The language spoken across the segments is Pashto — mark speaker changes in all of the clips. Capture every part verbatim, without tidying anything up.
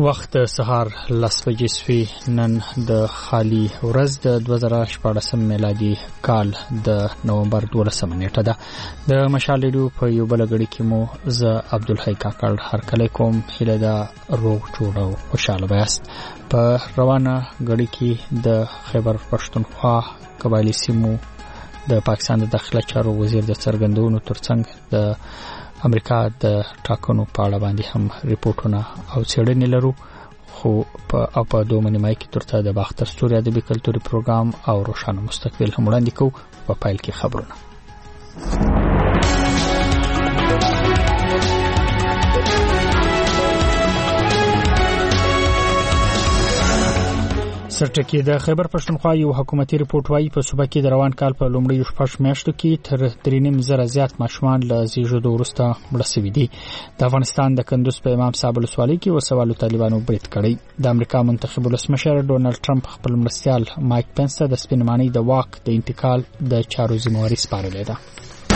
Speaker 1: وخت سهار لس بجې سوي نن د خالي ورځ د دوه زره شپاړسم میلادي کال د نومبر دولسمه نیټه ده. د مشال ریډیو په یو بل غړي کې مو ز عبدالحی کاکړ هرکلی کوم. هیله ده روغ جوړ او خوشاله بیاست. په روانه غړي کې د خیبر پښتونخوا قبایلی سیمو د پاکستان د داخله چارو وزیر د څرګندونو ترڅنګ د امریکا د ټاکنو په اړه باندې هم ریپورتونه او څېړنې لرو. خو په اپا دوه نیمه کې ترته د باختر ستوري ادبي کلتوري پروګرام او روښانه مستقبل هم وړاندې کوو. په پایل کې خبرونه. سرټکی د خیبر پښتونخوا یو حکومتي ریپورت وايي په صوبه کې د روان کال په لومړیو شپږ میاشتو کې تر درې نیم زره زیات ماشومان له زیږیدو وروسته مړه شوي دي. د افغانستان د کندوز په امام صاحب ولسوالۍ کې وسوالو طالبانو برید کړی. د امریکا منتخب ولسمشر ډونالد ټرمپ خپل مرستیال مایک پنس ته د سپینمانۍ د واک د انتقال د چارو ذمہواري سپارلې ده.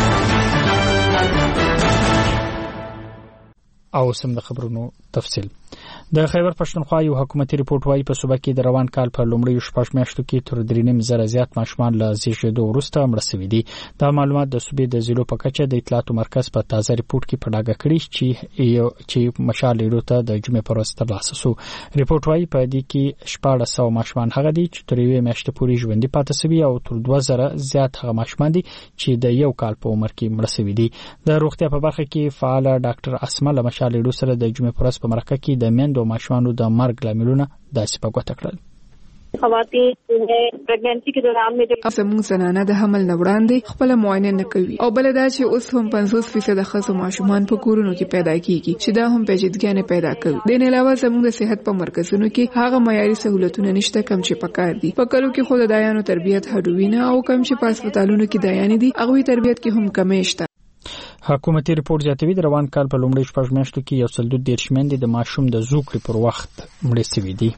Speaker 1: او سم د خبرونو تفصیل. د خیبر پښتونخوا یو حکومتي ریپورت وايي په صوبه کې د روان کال په لومړیو شپږ میاشتو کې تر درې نیم زره زیات ماشومان له زیږیدو وروسته مړه شوي دي. دا معلومات د صوبې د ضلعو په کچه د اطلاعاتو مرکز په تازه ریپورت کې په ډاګه کړي چې یو چې مشال ریډیو ته د جمعې پر ورځ ترلاسه شو. ریپورت وايي په دې کې شپږ سوه ماشومان هغه دي چې تر یوې میاشتې پورې ژوندي پاتې شوي او تر دوه زره زیات هغه ماشومان دي چې د یو کال په عمر کې مړه شوي دي. د روغتیا په برخه کې فعال ډاکټر اسمه له مشال ریډیو سره د جمعې پر ورځ په مرکه کې د میندو ماشومانو د مرګ لاملونه داسې په ګوته کړل.
Speaker 2: خواتین چې پریګننسي کې دوران کې
Speaker 3: زموږ زنانه د حمل نه وړاندې خپل معاینه نه کوي او بل دا چې اوس هم پنځوس فیصد خزو ماشومان په کورونو کې پیدا کیږي چې دا هم پیچیدګي نه پیدا کوي. د نه علاوه زموږ د صحت په مرکزونو کې هغه معیاري سہولتونه نشته کم چې پکار دي. په کلو کې خود دایانو تربیت هډوینه او کم چې په هسپتالونو کې دایانې دي هغه تربیت کې هم کمی شته.
Speaker 1: حکومتي ریپورت زیاتوي د روان کال په لومړي شپږ میاشتو کې یو سل دوه دېرش میندې د ماشوم د زوکړې پر وخت مړې شوي دي.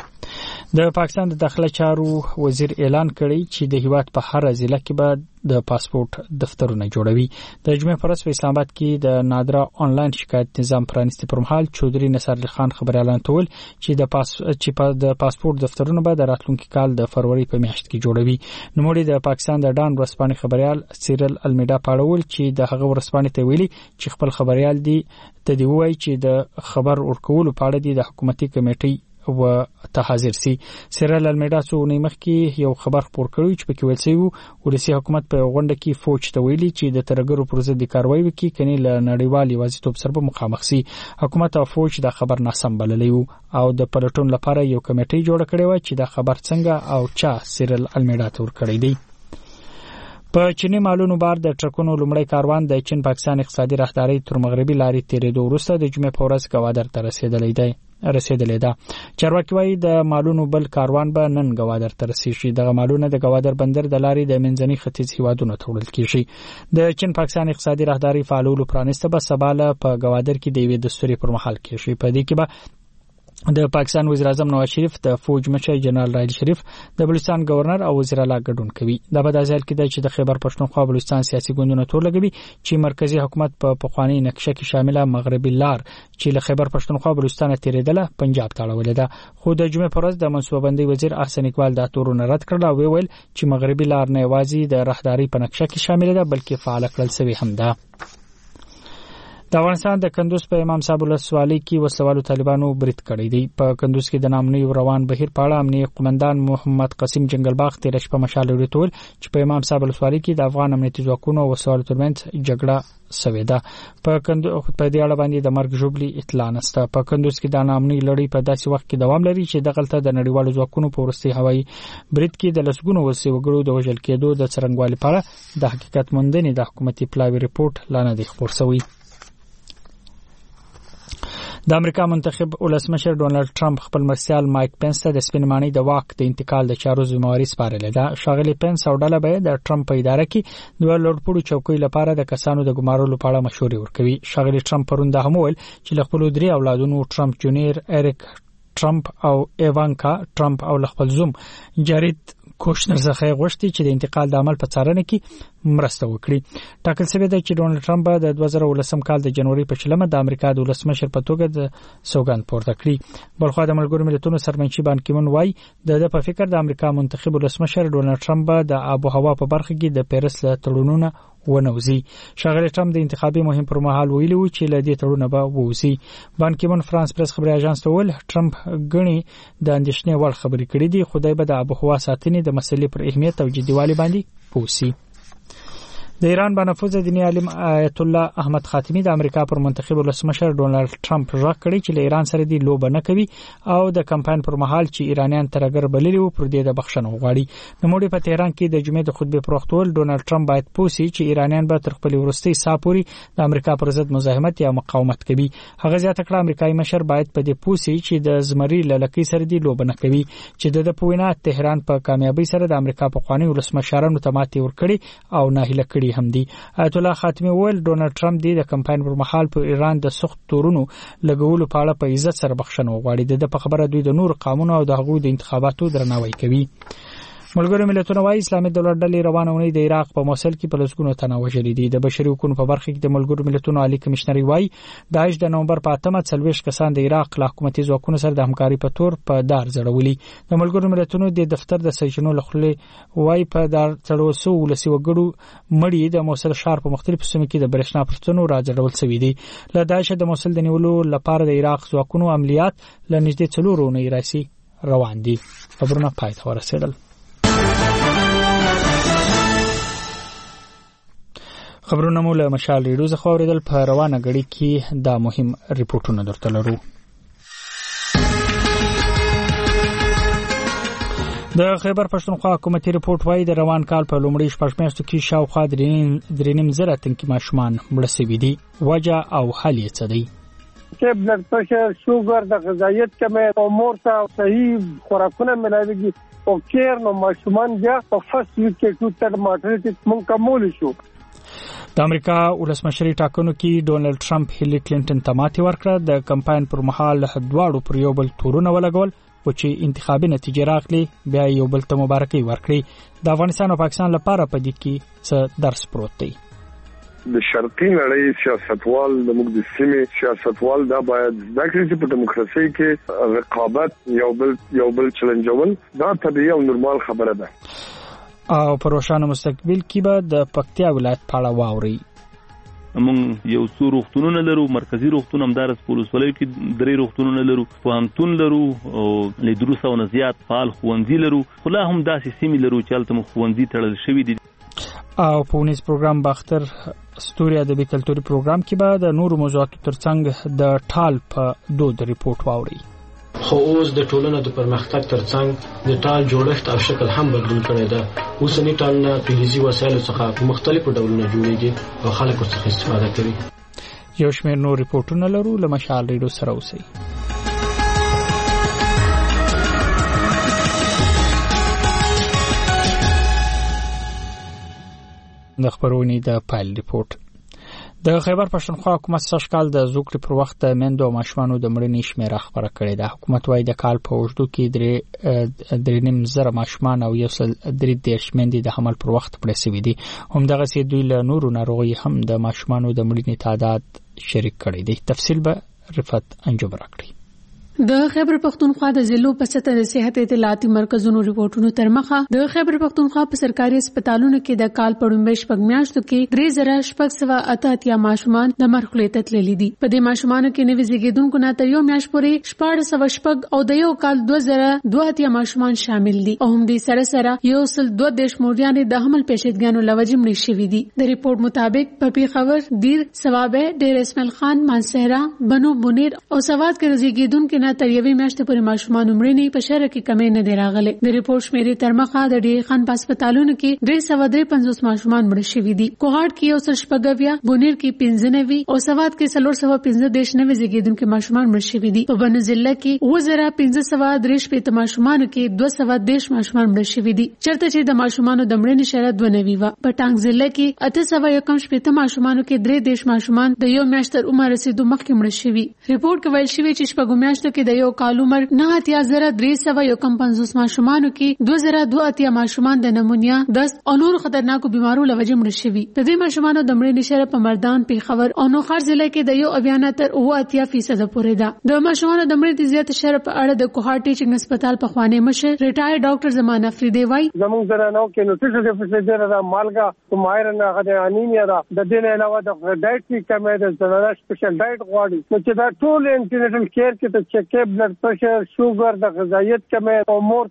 Speaker 1: د پاکستان د داخله چارو وزیر اعلان کړی چې د هیواد په هر ضلع کې به د پاسپورت دفترونه جوړوي. د جمعې پر ورځ په اسلام آباد کې د نادره آنلاین شکایت نظام پرانیستي پر مهال چودري نصر علي خان خبري اعلان کول چې د پاس چې د پاسپورت دفترونه به د راتلونکي کال د فروری په میاشت کې جوړوي. نوموړي د پاکستان د ډان ورسپانې خبريال سیرل المیډا پاړول چې د هغه ورسپانې ته ویلي چې خپل خبريال دي ته دی وایي چې د خبر ورکول په اړه د حکومتي کمیټې و ته حاضر سي. سیرل المیډا څو نیمه کې یو خبر خبر کړی چې پکې ویل شوی ولسی حکومت په غونډه کې فوج ته ویلي چې د ترګرو پر ضد کاروایی وکړي کني له نړیوال یوازیتوب سره مخامخ سي. حکومت او فوج دا خبر ناسم بللی او د پلټون لپاره یو کمیټه جوړ کړې و چې دا خبر څنګه او چا سیرل المیډا ته ور کړی دی. په چینی مالونو بار د ټرکونو لومړی کاروان د چین پاکستان اقتصادي راهداري تر مغربي لارې تیرېدو وروسته د جمعې په ورځ ګوادر ته رسیدلی دی. رسیدلې ده. چارواکي وايي د مالونو بل کاروان به نن ګوادر ته رسیږي. د مالونو د ګوادر بندر د لارې د منځني ختیځ هیوادونو ته وړل کیږي. د چین پاکستان اقتصادي راهداري فعالولو پرانیسته به سباله په ګوادر کې د یوې دستوري پر مهال کیږي. په دې کې به د پاکستان وزیر اعظم نواز شریف د فوج مشر جنرال راحیل شریف د بلوچستان گورنر او وزیر اعلی ګډون کوي. دا به د ځل کې د چې د خیبر پښتونخوا بلوچستان سیاسي ګوندونو تور لګوي چې مرکزی حکومت په پخوانی نقشه کې شامله مغربي لار چې له خیبر پښتونخوا بلوچستان تیریدله پنجاب ته اړولې ده. خو د جمعې پر ورځ د منصوببندي وزیر احسن اقبال دا تورونه رد کړل او ویل چې مغربي لار نه یوازې د راهداري په نقشه کې شامله ده بلکې فعال کړل شوی هم ده. د افغانستان د کندوز په امام صاحب ولسوالۍ کې وسوالو طالبانو برید کړی دی. په کندوز کې د نامنوي روان بهیر په اړه امنیتي قومندان محمد قاسم جنگلباغ تیر شپه مشال وروتول چې په امام صاحب ولسوالۍ کې د افغان امنیتي ځواکونو او وسوالو ترمنځ جګړه شوې ده. په کندوز په دې اړه باندې د مرګ ژوبلي اطلاع نشته. په کندوز کې د نامنوي لړۍ په داسې وخت کې دوام لري چې دغلته د نړیوالو ځواکونو په ورستي هوایي برید کې د لسګونو وسې وګړو د وژل کېدو د څرنګوالي په اړه د حقیقت موندنې د حکومتي پلاوي ریپورت لا نه دی خبر شوی. د امریکا منتخب ولسمشر ډونالد ټرمپ خپل مرستیال مایک پنس ته د سپینمانۍ د واک د انتقال د چارو ذمہواري سپارلې ده. ښاغلی پنس او ډله به د ټرمپ په اداره کې دوه لوړپوړو چوکۍ لپاره د کسانو د ګمارلو په اړه مشورې ورکوي. ښاغلی ټرمپ پرون دا هم وویل چې له خپلو درې اولادونو ټرمپ جونیر اریک ټرمپ او ایوانکا ټرمپ او خپل زوم جارید کوشنر څخه غوښتي چې د انتقال د عمل په څارنه کې مرسته وکړي. ټاکل شوی دی چې ډونالد ټرمپ د دوه زره ولسم کال د جنوري په شلمه د امریکا د ولسمشر په توګه د سوګند پورته کړي. بلخوا د ملګرو ملتونو سرمنشي بان کی مون وايي د په فکر د امریکا منتخب ولسمشر ډونالد ټرمپ د آب او هوا په برخه کې د پیرس له تړونونو ونوزي. ښاغلی ټرمپ د انتخابي مهم پر مهال ویلي و چې له دې تړونه به ووزي. بان کی مون فرانس پریس خبري اژانس ته ویل ټرمپ غني د اندېښنې وړ خبرې کړې دي، خدای به د آب او هوا ساتنې د مسلې پر اهمیت او جديوالي باندې پوښي. د ایران بانفوذ دیني عالم آیت الله احمد خاتمی د امریکا پر منتخب ولسمشر ډونالد ټرمپ راغ کړی چې له ایران سره دی لوبه نه کوي او د کمپاین پر مهال چې ایرانیان ترګر بللی وو پر دې د بخښنه وغواړي. د موډي په تهران کې د جمعې د خطبه پر وخت ول ډونالد ټرمپ باید پوسی چې ایرانیان به تر خپل ورستي ساپوري د امریکا پر ضد مزاحمت یا مقاومت کوي. هغه زیاته کړه امریکایي مشر باید په دې پوسی چې د زمری لکۍ سره دی لوبه نه کوي چې د پوینا تهران په کامیابی سره د امریکا په خواني ولسمشرانو ته ماتې ورکړي او ناهیله کړي هم دي. آیت الله خاتمی ویل ډونالد ټرمپ دی د کمپاین پر مهال په ایران د سخت تورونو لګولو په اړه په عزت سره بخښنه وغواړي. د په خبره دوی د نور قانون او د هغوی د انتخاباتو درناوی کوي. ملګرو ملتونو وايي اسلامي دولت ډلې روانه ونې د عراق په موصل کې په لسګونو تنه وژلي دي. د بشري حقوقو په برخه کې د ملګرو ملتونو عالی کمشنري وايي داعش د نومبر په اتمه څلويښت کسان د عراق له حکومتي ځواکونو سره د همکاري په تور په دار ځړولي. د ملګرو ملتونو د دفتر د سجنو لخلې وايي په دار څړوسو ولسی وګړو مړي د موصل ښار په مختلفو سیمو کې د برېښنا پرتونو راځړول شوی دي. له داعش د موصل د نیولو لپاره د عراق ځواکونو عملیات له نږدې څلورو نه راسي روان دي. خبرونه پای ته ورسېدل. خبرونه مو له مشال ریډیو څخه اوریدل. په روانه غړي کې دا مهم ریپورتونه درته لرو. د خیبر پښتونخوا حکومتي ریپورت وايي د روان کال په لومړي شپږ میاشتو کې شاوخوا درې نیم زره تنکي ماشومان مړه شوي دي. وجه او حل یې څه دی؟
Speaker 4: چې بلډ پرشر، شوګر، د غذایت کمی او مور ته صحیح خوراکونه ملاويږي او کیر نو ماشومان بیا په فرست ویک کې ټو تر ماټریټ مونږ کومول شو.
Speaker 1: د امریکا ولسمشري ټاکنو کې ډونالد ټرمپ هیلری کلینټن ته ماتې ورکړه. د کمپاین پر مهال دواړو پر یو بل تورونه ولګول او چې انتخابي نتیجې راغلي بیا یو بل ته مبارکي ورکړي. د افغانستان او پاکستان لپاره په دې کې څه درس پروت دی.
Speaker 5: د شرقي نړۍ سیاستوال د موږ د سیمې سیاستوال دا باید د کړي په دیموکراسي کې رقابت یو بل یو بل چیلنجول دا طبيعي او نورمال خبره ده.
Speaker 1: او په روښانه مستقبل کې به د پکتیا ولایت په اړه واوري.
Speaker 6: موږ یو څو روغتونونه لرو، مرکزی روغتون همدارس پولیسولۍ کې درې روغتونونه لرو، پوهنتون لرو او له دروس او نزيات فعال ښوونځي لرو. خو لا هم داسې سیمې لرو چې هلته مو ښوونځي تړل شوي دي.
Speaker 1: او په ونیز پروګرام باختر ستوري ادبي کلتوري پروګرام کې به د نورو موضوعاتو ترڅنګ د ټال په دود ریپورت واوري.
Speaker 7: خو اوس د ټولنې د پرمختګ ترڅنګ د ټال جوړښت او شکل هم بدلون کړی دی. اوسنی ټال نه فلزي وسایلو څخه په مختلفو ډولونو جوړیږي او خلک ورڅخه استفاده کوي.
Speaker 1: یو شمېر نور ریپورتونه لرو. له مشال ریډیو سره اوسئ. د خبرونې د پایل ریپورت. د خیبر پښتونخوا حکومت سږ کال د زوکړې پر وخت د میندو او ماشومانو د مړینې شمیره خبره کړې ده. حکومت وايي د کال په اوږدو کې درې درې نیم زره ماشومان او یو سل درې دېرش میندې د حمل پر وخت مړې شوي دي. همدغسې دوی له نورو ناروغیو هم د ماشومانو د مړینې تعداد شریک کړی دی. تفصیل به رفت انجوم راکړي.
Speaker 8: د خیبر پښتونخوا د ضلعو په سطح د صحت اطلاعاتي مرکزونو ریپورتونو تر مخه د خیبر پښتونخوا په سرکاري هسپتالونو کې د کال په لومړۍ شپږ میاشتو کې درې زره شپږ سوه اته اتیا ماشومان د مرګ خولې ته تللي دي. په دې ماشومانو کې نوي زیږیدونکو نه تر یو میاشت پورې شپاړس سوه شپږ او د یو کال دوه زره دوه اتیا ماشومان شامل دي او همدې سره سره یو سل دوه دېرش موریانې د حمل پیچیدګیانو له وجې مړې شوي دي. د ریپورت مطابق په پیښور، دیر، ثوابه، ډیر اسماعیل خان، مانسهره، بنو بونیر او سواد کې زیږیدونکو نه تر یوې میاشتې پورې ماشومان مړینې په شهر کې کمې نه دی راغلي. د ریپورت شمیرې تر مخه د ډیر خان په هسپتالونو کې درې سوه درې پنځوس ماشومان مړه شوي دي. کوهاټ کې یو سل شپږ اویا، بونیر کې پنځه نوي او سواد کې څلور سوه پنځه دېرش نوي زیږیدونکي ماشومان مړه شوي دي. په بنو ضلع کې اووه زره پنځه سوه درې شپېته ماشومانو کې دوه سوه دېرش ماشومان مړه شوي دي، چېرته چې د ماشومانو د مړینې شرح دوه نوي وه. په ټانګ ضلع کې اته سوه یو شپېته ماشومانو کې درې دېرش ماشومان د یو میاشت تر عمر رسیدو مخکې مړه شوي. ریپورت کې ویل شوي چې شپږو میاشتو کې د یو کال عمر نه اتیا زره درې سوه یو کم پنځوس ماشومانو کې دوه زره دوه اتیا ماشومان د نمونیا دست او نور خطرناکو بیمارو لوجه مړه شوي. د دې ماشومانو د مړینې نشره په مردان، پیښور او نوخار ضلع کې د یو اویا نه تر اوه اتیا فیصد پورې ده. د ماشومانو د مړینې زیات شره په اړه د کوهاټ ټیچنګ هسپتال په خوانې مشر ریټایر ډاکټر زمان افریدی وایي
Speaker 4: زموږ درنو کې نوټریشن ډیفیسیټ ده، مالګه ماهر نه غوډه انیمیا ده، د دې نه علاوه د ډایټري کمی ده، زنانه سپیشل ډایټ غواړي. نو چې دا ټول انټینیټل کیر کې ته چیک اپ، بلډ پريشر، شوګر، د غذایت کمی او مور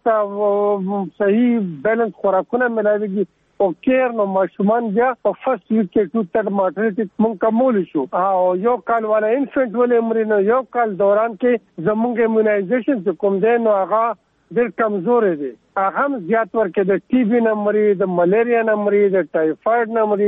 Speaker 4: ته صحیح بیلنس خوراکونه ملاويږي او کیر نو ماشومان بیا په فرست ویک کې ټو تر ماټرنټی مونږ کومول شو او یو کال والا انفنټ ولې مرینو یو کال دوران کې زمونږ ایمونایزیشن چې کوم دی نو هغه ډېر کمزور دی. هغه هم زیات ورکې د ټي بي نمبر، د ملیریا نمبر، د ټایفاید نمبر،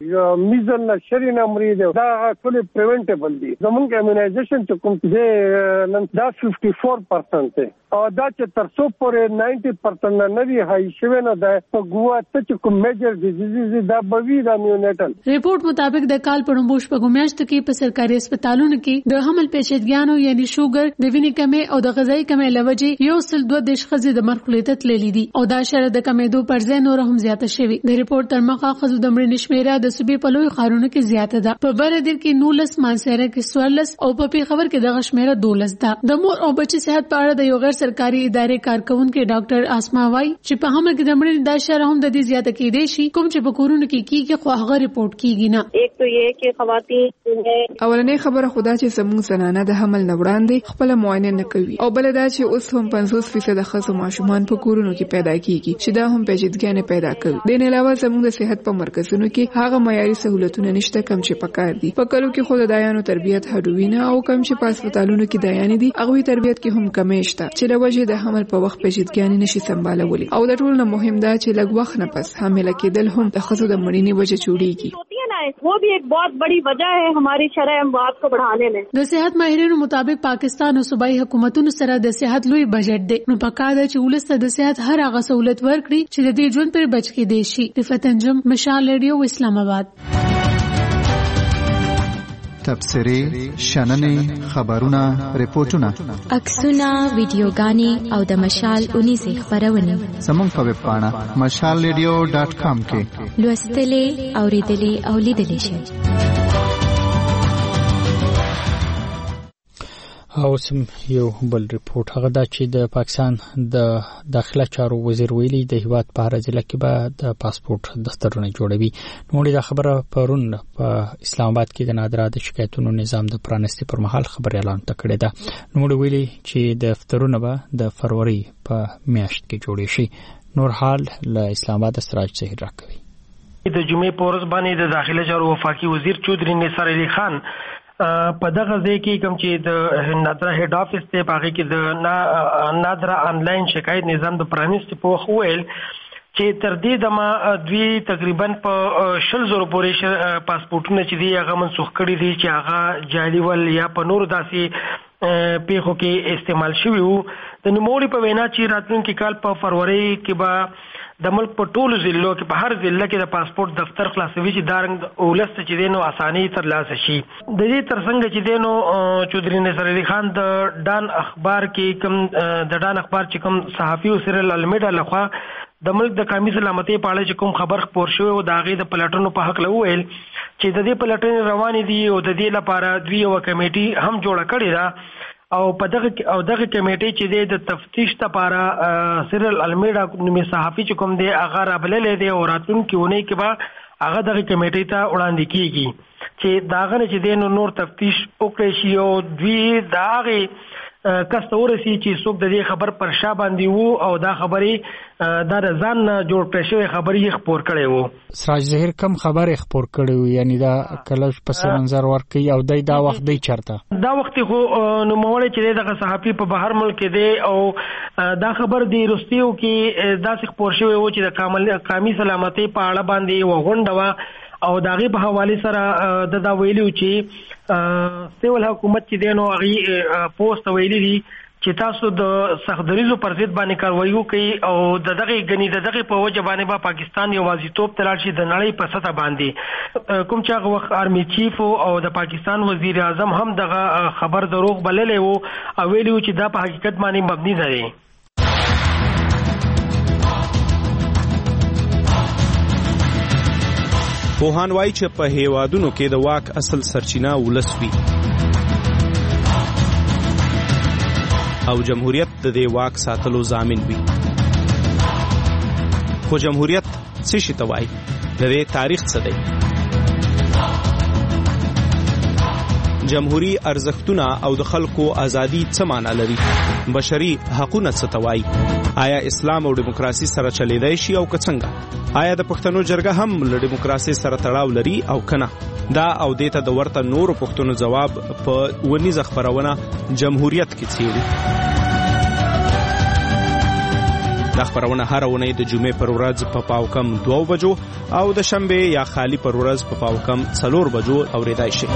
Speaker 4: د میزل نشری نمبر، دا ټول پریونټیبل دي. زمونږ ایمونایزیشن چې کوم دی نن دا ففټي فور پرسنټ دی او دا چې تر څو پورې ناینټي پرسنټ نه وي هاي شوی نو دا په ګوا ته چې کوم میجر ډیزیز دا بوي دا نیونیټل.
Speaker 8: ریپورت مطابق د کال په لومبو شپږو میاشتو کې په سرکاري هسپتالونو کې د حمل پیچیدګیانو یعنی شوګر، د وینې کمی او د غذایي کمی لوجې یو سل دوه دیش ښځې د مرګ خلیته تللې دي او دا شره د کمیدو پر ځای نور هم زیاته شوې. د ریپورت تر مخه ښځو د مړینې شمیره د صوبې په لوی ښارونو کې زیاته ده. په بردیر کې نولس، مانسهره کې څوارلس او په پیښور کې دغه شمیره دولس ده. د مور او بچي صحت په اړه د یو غیر سرکاري ادارې کارکونکو ډاکټر اسما وایي چې په حمل کې د مړینې دا شره هم د دې زیاته کېدای شي کوم چې په کورونو کې کیږي خو هغه ریپورت کیږي نه.
Speaker 2: ایک تو یہ کہ خواتین
Speaker 3: اولنې خبره خدا چې زموږ زنانه د حمل نه وړاندې خپل معاینه نه کوي او بل دا چې اوس هم پنځوس فیصد ښځو ماشومان په کورونو کې پیدا کیږي چې دا هم پیچیدګي نه پیدا کوي. د نه علاوه زموږ د صحت په مرکزونو کې هغه معیاري سہولتونه نشته کم چې پکار دي. په کلو کې خود د دایانو تربیت هډوینه او کم چې په هسپتالونو کې دایانې دي هغه تربیت کې هم کمې شته چې د وجه د حمل په وخت پیچیدګي نشي سمبالولي او د ټول نه مهم دا چې لږ وخت نه پس حامله کېدل هم د ښځو د مړینې وجه جوړیږي.
Speaker 2: وہ بھی ایک بہت بڑی وجہ ہے ہماری شرح اموات کو بڑھانے میں.
Speaker 8: د صحت ماهرینو مطابق پاکستان او صوبایي حکومتونو سره د صحت لوی بجټ دی نو پکار ده چې ولسته د صحت هر هغه سہولت ورکړي چې د دې ژوند پر بچ کې دی شي. رفعت انجم، مشال ریډیو، اسلام آباد.
Speaker 9: تبصرې، شننې، خبرونه، ریپورتونه،
Speaker 10: عکسونه، ویډیوګانې او د مشال اونیزه خبرونه
Speaker 9: زموږ په ویب پاڼه مشال ریډیو ډاټ کام کې
Speaker 10: لوستلې، اوریدلې او لیدلې شئ.
Speaker 1: او سم یو بل ریپورت هغه دا چې د پاکستان د داخله چارو وزیر ویلي د هیواد په هر ضلع کې به د پاسپورت دفترونه جوړوي. نو دا خبره پرون په اسلام آباد کې د نادره د شکایتونو نظام د پرانستي پر مهال خبر اعلان تکړه ده. نو ویلي چې د دفترونه به د فروری په میاشت کې جوړې شي. نور حال له اسلام آباد سراج ظهیر راکوي.
Speaker 11: د جمعې په ورځ باندې د داخله چارو وفاقي وزیر چودري نثار علي خان په دغه ځای کې کوم چې د نادره هډ افیس ته پاږي کې د نادره آنلاین شکایت نظام د پرانیستي په ویل چې تر دې دمه دوی تقریبا په شل زره پورې پاسپورتونه چې دی هغه منسوخ کړي دي چې هغه جعلي ول یا په نور داسې پیښو کې استعمال شوی وو. د نوموړي په وینا چې راتلونکي کال په فروری کې به د ملک په ټولو ضلعو کې په هر ضلع کې د پاسپورت دفتر خلاصوي چې دارنګ ولست چې دینو اساني تر لاسه شي. د دې ترڅنګ چې دینو چودري نصر علي خان د ډان اخبار کې کوم د ډان اخبار چې کوم صحافي سیرل المیډا لخوا د ملک د قومي سلامتۍ په اړه چې کوم خبر خپور شوی او د هغې د پلټنو په حق ویل چې د دې پلټنې روانې دي او د دې لپاره دوی یوه کمیټي هم جوړه کړې ده او په دغه او دغه کمیټې چې د تفتیش لپاره سیرل المیډا نومي صحافي چې کوم دی هغه رابللې دی او راتلونکي اونۍ کې به هغه دغه کمیټې ته وړاندې کیږي چې داغه نه چې د نور تفتیش وکړي شي او دوی د هغې کس ته ورسي چې څوک د دې خبر پر شا باندې وو او دا خبرې دا د ځان جوړ کړې شوې خبرې خپور کړې وو.
Speaker 1: سراج ظهیر کوم خبرې خپور کړې وو یعنی دا کله پس منظر ورکي او دای دا وخت دی چرته
Speaker 11: دا وخت خو نو مولې چې دغه صحافي په بهر ملک دی او دا خبر دی رستیو کې داسې خپور شوی وو چې د کامل قومي سلامتۍ په اړه باندې وغونډه وا او داغه په حواله سره د دا ویلو چې سیول حکومت چې دینو هغه پوسټ ویلي دي چې تاسو د سختدریزو پر ضد باندې کاروایي کوي او د دغه غنی د دغه په وجه باندې با پاکستان یوازیتوب تلل شي د نړۍ په سطح باندې کوم چې هغه وخت آرمي چیف او د پاکستان وزیر اعظم هم دغه خبر دروغ بللې وو او ویلو چې دا په حقیقت باندې مبني نه دی.
Speaker 12: پوهان وایي چې په هیوادونو کې د واک اصل سرچینه ولس وي او جمهوریت د دې واک ساتلو ضامن وي. خو جمهوریت څه شي ته وایي؟ د دې تاریخ څه دی؟ جمهوری ارزښتونه او د خلکو ازادي څه معنی لري؟ بشري حقوقونه څه ته وایي؟ آیا اسلام او دیموکراسي سره چلیدای شي او که څنګه؟ آیا د پښتنو جرګه هم له دیموکراسي سره تړاو لري او کنه؟ دا او دیته د ورته نورو پښتنو جواب په ونیزه خبرونه جمهوریت کې څیړي. دا خبرونه هر ونې د جمعې پر ورځ په پاو کم دوه بجو او د شنبه یا خالی پر ورځ په پاو کم څلور بجو اوریدای شي.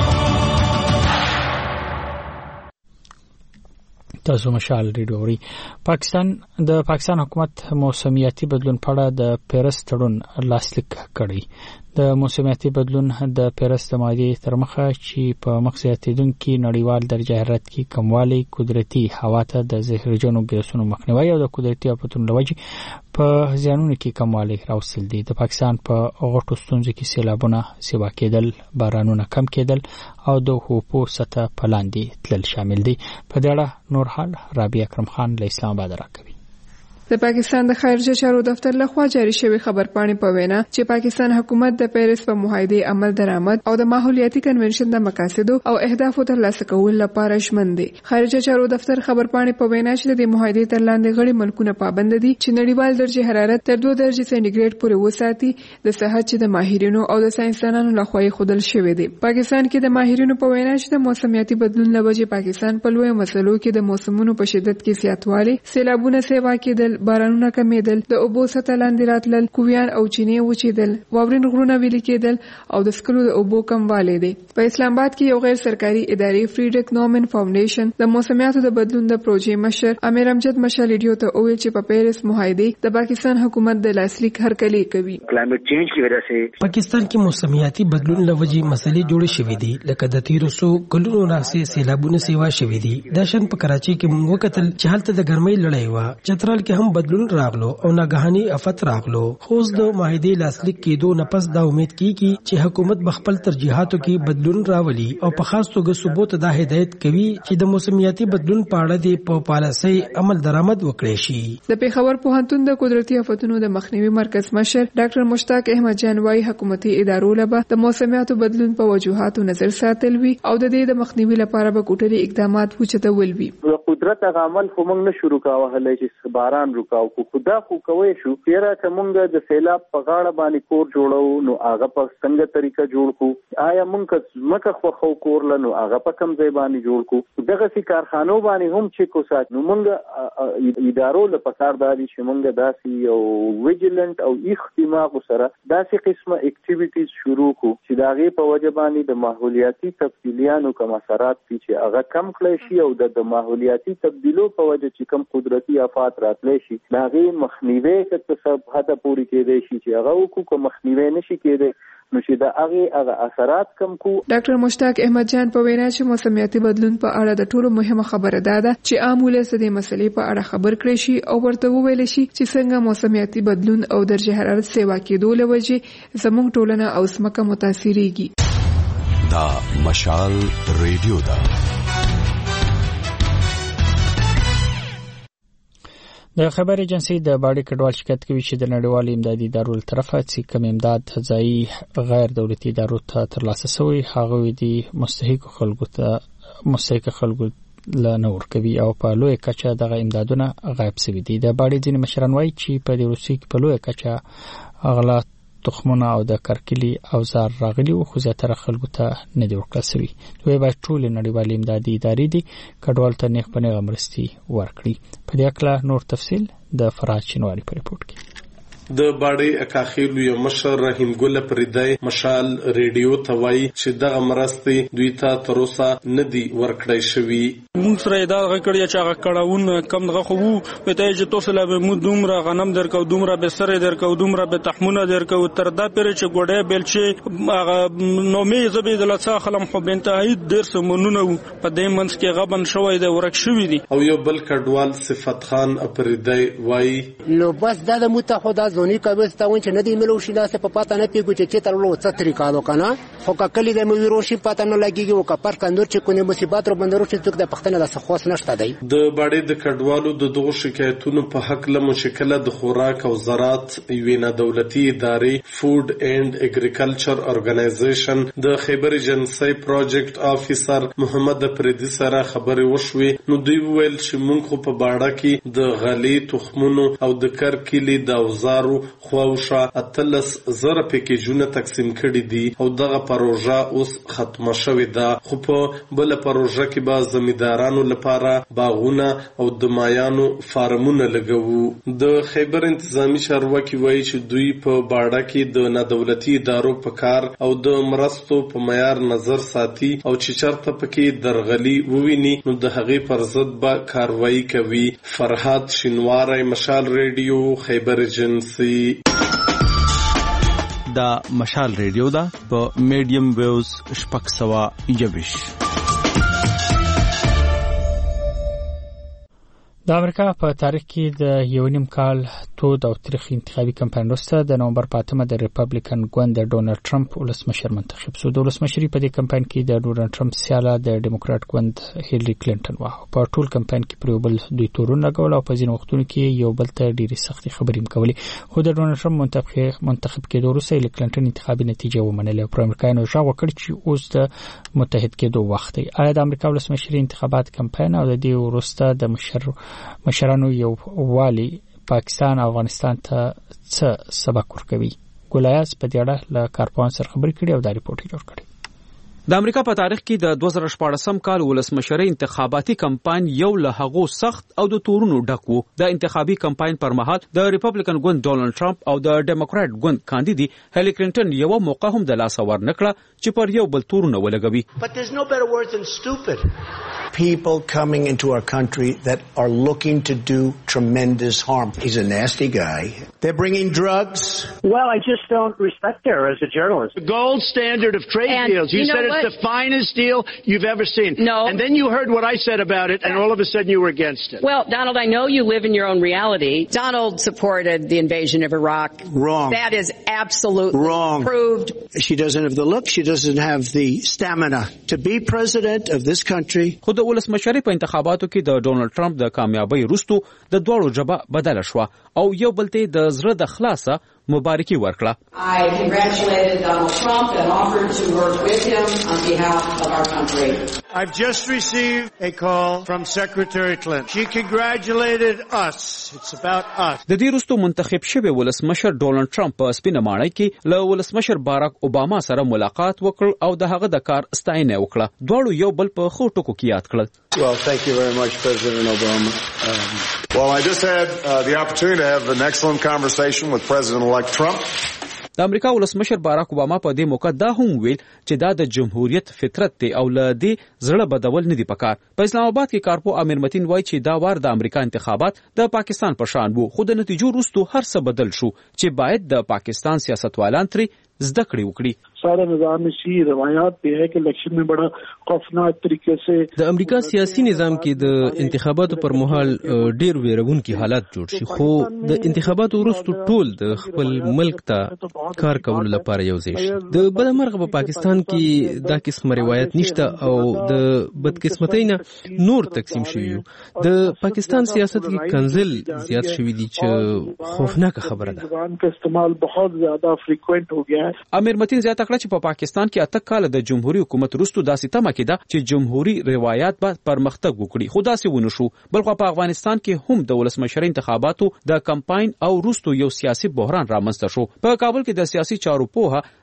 Speaker 1: تاسو مشال ریډوري. پاکستان د پاکستان حکومت موسمیاتي بدلون په اړه د پیرس تړون لاسلیک کړی. د موسمیاتي بدلون د پیرس د ماده تر مخه چې په مخزیاتیدونکو نړیوال درجه حرارت کې کموالی، قدرتي هوا ته د زهرجنو ګیسونو مخنیوي او د قدرتي آفتونو لوجه په ځانونو کې کموالی راوستل دي. د پاکستان په غټو ستونزو کې سیلابونه، سیوا کېدل، بارانونه کم کېدل او د هوپو سطح پلاندې تلل شامل دي. په دې اړه نور حال رابعه اکرم خان له اسلام آباد راکوي.
Speaker 3: د پاکستان د خارجه چارو دفتر لخوا جاری شوی خبرپاڼې په وینا چې پاکستان حکومت د پیرس په معاهده عمل درآمد او د ماحولیاتي کنونشن د مقاصد او اهدافو ترلاسه کولو لپاره ژمن دي. خارجه چارو دفتر خبرپاڼې په وینا چې د معاهده تر لاندې غړي ملکونه پابند دي چې نړیوال درجه حرارت تر دوه درجه سانتیګریډ پورې وساتي د صحت چې د ماهرینو او د ساينسدانانو لخوا خودل شوی دی. پاکستان کې د ماهرینو په وینا چې د موسمیاتي بدلون لوجه پاکستان په لوی مسلو کې د موسمونو په شدت کې زیاتوالی، سیلابونه، سیوا کېدل، بارانونه کمیدل، د اوبو سطح لاندې راتلل، کویان او چینې وچیدل، واورین غرونه ویل کېدل او د سکلو د اوبو کموالی دی. په اسلام آباد کې یو غیر سرکاري ادارې فریډریک نورمن فاونډیشن د موسمیاتو د بدلون د پروژې مشر امیر امجد مشالډیو ته وویل چې په پیرس معاهده د پاکستان حکومت د لاسلیک هرکلی کوي.
Speaker 13: کلایمټ چینج کی وجہ سے
Speaker 14: پاکستان کې موسمیاتي بدلون لوجې مسلې جوړې شوې دي، لکه د تیرو سو کلونو راځي سیلابونه سیوا شوې دي. د شن په کراچي کې موږ وکتل چې هلته د ګرمۍ لړۍ و، چترال کې هم بدلون راغلو او ناګهاني افت راغلو. خو د معاهده لاسلیک کېدو نه پس دا امید کیږي چې حکومت بخپل ترجیحاتو کې بدلون راولي او په خاص توګه ثبوت دا هدایت کوي چې د موسمیاتي بدلون په اړه د په پالیسۍ عمل درآمد وکړي شي.
Speaker 3: د پیښور پوهنتون د قدرتي آفتونو د مخنیوي مرکز مشر ډاکټر مشتاق احمد جان وايي حکومتي ادارو لپاره د موسمیاتو بدلون په وجوهاتو نظر ساتل وي او د دې د مخنیوي لپاره به کوټلي اقدامات وچتول وي.
Speaker 15: قدرت هغه عمل خو موږ نشو رکاوه هلې چې باران رکاو کو خدا خو کوي شو پیرا کومګه د سیلاب په غاړه باندې کور جوړو نو هغه په څنګه طریقه جوړ کو آیا موږ مکه خو خو کور لنو هغه په کم ځای باندې جوړ کو دغه سي کارخانو باندې هم چې کو سات نو موږ ادارو له پکار دادي چې موږ داسي او ویجیلنت او اختماق سره داسي قسمه اکټیویټیز شروع کو چې داغه په وجه باندې د ماحولیاتي تبدیلیانو کوم اثرات چې هغه کم کړی شي او د ماحولیاتي تبدیلو په وجه چې کم قدرتي آفات راتلی شي داغه مخنیوي څخه سب حدا پوری کېدای شي چې هغه کو مخنیوي نشي کېدای نو چې دا هغه هغه اثرات کم کو.
Speaker 3: ډاکټر مشتاق احمد جان په وینا چې موسمیاتي بدلون په اړه د ټولو مهمه خبره ده چې عام ولس د مسلې په اړه خبر کړي شي او ورته وویل شي چې څنګه موسمیاتي بدلون او درجه حرارت سیوا کېدو لوجه زموږ ټولنه او سمکه متاثرېږي.
Speaker 16: دا مشال ریډیو ده.
Speaker 1: د خبر ایجنسی د باډي کډوال شکایت کوي چې د نړیوال امدادي ادارو له طرفه چې کوم امداد ځایي غیر دولتي ادارو ته ترلاسه شوی هغه دي مستحق خلکو ته مستحق خلکو لا نور کوي او په لوی کچه دغه امدادونه غایب شوي دي. د باډي ځینې مشران وایي چې په دې روسي کې په لوی کچه اغلا تخمونه او د کرکلي اوزار راغلي او خو زیاتره خلکو ته نه دی ورکړل شوی. دوی به ټول نړیوال امدادي ادارې دي کډوال ته نه خپنه مرستي ورکړي. په دې اړه نور تفصیل د فراد شنواری په ریپورت کې.
Speaker 13: د باډي اکاخیلو یو مشر رحیم ګل پردای مشال ریډیو ته وایي چې د امرستي دوی ته تر اوسه ندي ورکړی شوی.
Speaker 17: موږ سره دا غکړی چې هغه کړهون کم دغه خو وو په ته چې توسله به مو دومره غنم درکو دومره به سره درکو دومره به تحمونه درکو تر دا پیر چې ګوډه بل چې هغه نومي زبې د لڅا خلم خو بنتهایی ډیر سمونونه په دې منځ کې غبن شوی د ورک شوی دي.
Speaker 13: او یو بل کډوال صفت خان پردای وایي
Speaker 18: نو بس دا د متحده ځونی کوي ستاون چې ندی ملو شي داسه په پاته نه پیګو چې چې تر لو څه طریقه وکنه خو کله د مې وروشي پاته نه لګيږي او کپر کندور چې کومه مصیبت رو بندرو چې څوک د پښتنه د سخوس نشته دی.
Speaker 13: د باډي د کډوالو د دغه شکایتونو په حق له مشکله د خوراک او زراعت وینا دولتي ادارې فود اینڈ اګریکلچر اورګنایزیشن د خیبر ایجنسی پروجیکټ افیسر محمد پردي سره خبرې وشوې نو دوی ویل چې موږ خو په باډه کې د غلي تخمونو او د کرکلی د اوزارو خواوشا اتلس زره پیکیجونه تقسیم کړي دي او دغه پروژه اوس ختمه شوې ده. خو په بل پروژه کې به زمیندارانو لپاره باغونه او د مایانو فارمونه لګوو. د خیبر انتظامی چارواکي وایي چې دوی په باډه کې د نادولتي ادارو په کار او د مرستو په معیار نظر ساتي او چې چرته پکې درغلي وویني نو د هغې پر ضد به کاروایی کوي. فرهاد شینواری مشال ریډیو خیبر ایجنسی.
Speaker 12: دا مشال ریډیو دا په میډیم ویوز شپږ سوه یوویش.
Speaker 1: د امریکا په تاریخ کې د یو نیم کال تود او تاریخ انتخابي کمپاین وروسته د نومبر په اتمه د ریپبلیکن ګوند د ډونالد ټرمپ ولسمشر منتخب شو. د ولسمشرۍ په دې کمپاین کې د ډونالد ټرمپ سیاله د ډیموکرات ګوند هیلری کلینټن و. په ټول کمپاین کې پر یو بل دوی تورونه لګول او په ځینو وختونو کې یو بل ته ډېرې سختې خبرې کولې. خو د ډونالد ټرمپ منتخب منتخب کېدو وروسته هیلری کلینټن انتخابي نتیجه ومنله او پر امریکایانو ژغ وکړ چې اوس د متحد کېدو وخت دی. آیا د امریکا ولسمشرۍ انتخابات کمپاین او د دې وروسته د مشر مشرانو یو والی پاکستان او افغانستان ته څه سبق ورکوي؟ ګولایاس په دې اړه له کارپوهانو سره خبرې کړې او دا ریپورت جوړ کړی.
Speaker 12: د امریکا په تاریخ کې د دوه زره شپاړسم کال ولسمشرۍ انتخاباتي کمپاین یو له هغو سخت او د تورونو ډک و. د انتخابي کمپاین پر مهال د ریپبلیکن ګوند ډونالد ټرمپ او د ډیموکرات ګوند کاندیدي هیلری کلینټن یو موقع هم د لاس ور نکړه چې پر یو بل تورونه ولګوي.
Speaker 19: But there's no better word than stupid. People coming into our country that are looking to do tremendous harm. He's a nasty guy. They're bringing drugs.
Speaker 20: Well, I just don't respect her as a journalist.
Speaker 19: The gold standard of trade and deals. You, you said it's what? the finest deal you've ever seen.
Speaker 20: No.
Speaker 19: And then you heard what I said about it, and all of a sudden you were against it.
Speaker 21: Well, Donald, I know you live in your own reality. Donald supported the invasion of Iraq.
Speaker 19: Wrong.
Speaker 21: That is absolutely
Speaker 19: Wrong.
Speaker 21: proved.
Speaker 19: She doesn't have the look. She doesn't have the stamina to be president of this country.
Speaker 12: خو د ولسمشرۍ په انتخاباتو کې د ډونالد ټرمپ د کامیابی وروسته د دواړو جبهه بدله شوه او یو بل ته د زړه د خلاصه مبارکي ورکړه.
Speaker 21: I congratulated Donald Trump and offered to work with him on behalf of our country.
Speaker 19: I've just received a call from Secretary Clinton. She congratulated us. It's about us.
Speaker 12: د دې وروسته منتخب شوی ولسمشر ډونالد ټرمپ په سپینه ماڼۍ کې له ولسمشر باراک اوباما سره ملاقات وکړ او د هغه د کار ستاینه وکړه. دواړو یو بل په خو ټکو کې یاد کړل.
Speaker 5: Well, thank you very much, President Obama. Um, well, I just had uh, the opportunity to have an excellent conversation with President-elect Trump.
Speaker 12: د امریکا ولسمشر باراک اوباما په دې موقع دا هم ویل چې دا د جمهوریت فطرت دی او له دې زړه بدول نه دی پکار. په اسلام آباد کې کارپو امیر متین وایي چې دا وار د امریکا انتخابات د پاکستان په شان وو خو د نتیجو وروسته هر څه بدل شو چې باید د پاکستان سیاستوالان ترې زده کړې وکړي.
Speaker 22: سارا نظام شي روایت دی چې الیکشن میں بڑا خوفناک طریقے سے
Speaker 23: د امریکا سیاسي نظام کې د انتخاباتو پر مهال ډیر ویرونکي حالات جوړ شي خو د انتخاباتو وروسته ټول د خپل ملک ته کار کولو لپاره یو ځای شي. د بل مرغه په پاکستان کې دا قسم روایت نشته او د بدقسمتۍ نه نور تقسیم شوی. د پاکستان سیاست کې کنزل زیات شوی دی چې خوفناک خبره ده.
Speaker 22: زبان کا استعمال بہت زیادہ فریکوئنٹ ہو گیا ہے.
Speaker 12: امیر متین زیاته کړه چې په پاکستان کې اته کال د جمهوریت حکومت وروسته داسې تمه کېده چې جمهوریت روایت به پرمختګ وکړي خو داسې ونه شو. بلخو په افغانستان کې هم د ولسمشرۍ انتخاباتو د کمپاین او وروسته یو سیاسي بحران رامنځته شو. په کابل کې د سیاسي چارو پوهه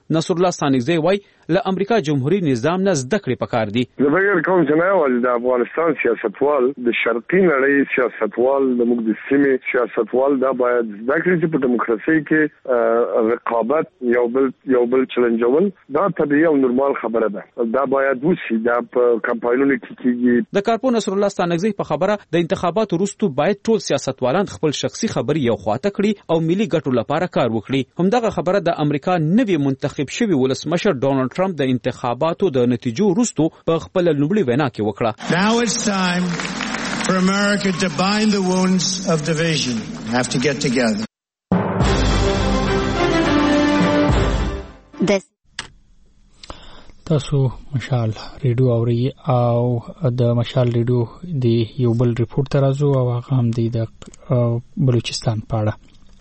Speaker 12: نصر الله ستانکزی وای له امریکا جمهوریت نظام نه زده کړې پکار دي.
Speaker 5: زه فکر کوم چې نه یوازې د افغانستان سیاستوال د شرقي نړۍ سیاستوال د موږ د سیمې سیاستوال دا باید زده کړي چې په دیموکراسي کې رقابت یو بل یو بل چیلنجول دا طبیعي او نورمال خبره ده. دا باید وشي دا په کمپاینونو کې کیږي.
Speaker 12: د کارپو نصر الله ستانکزی په خبره د انتخاباتو وروسته باید ټول سیاستوالان خپل شخصي خبرې یو خواته کړي او ملي ګټو لپاره کار وکړي. همدغه خبره د امریکا نوی منتخب شوی ولسمشر ډونالد ټرمپ د انتخاباتو د نتیجو وروسته په خپل لومړي وینا کې وکړه.
Speaker 4: Now it's time for America to bind the wounds of division. Have to get together.
Speaker 1: تاسو مشال ریډیو اوري او د مشال ریډیو د یو بل ریپورت ترازو او هغه هم د بلوچستان په اړه.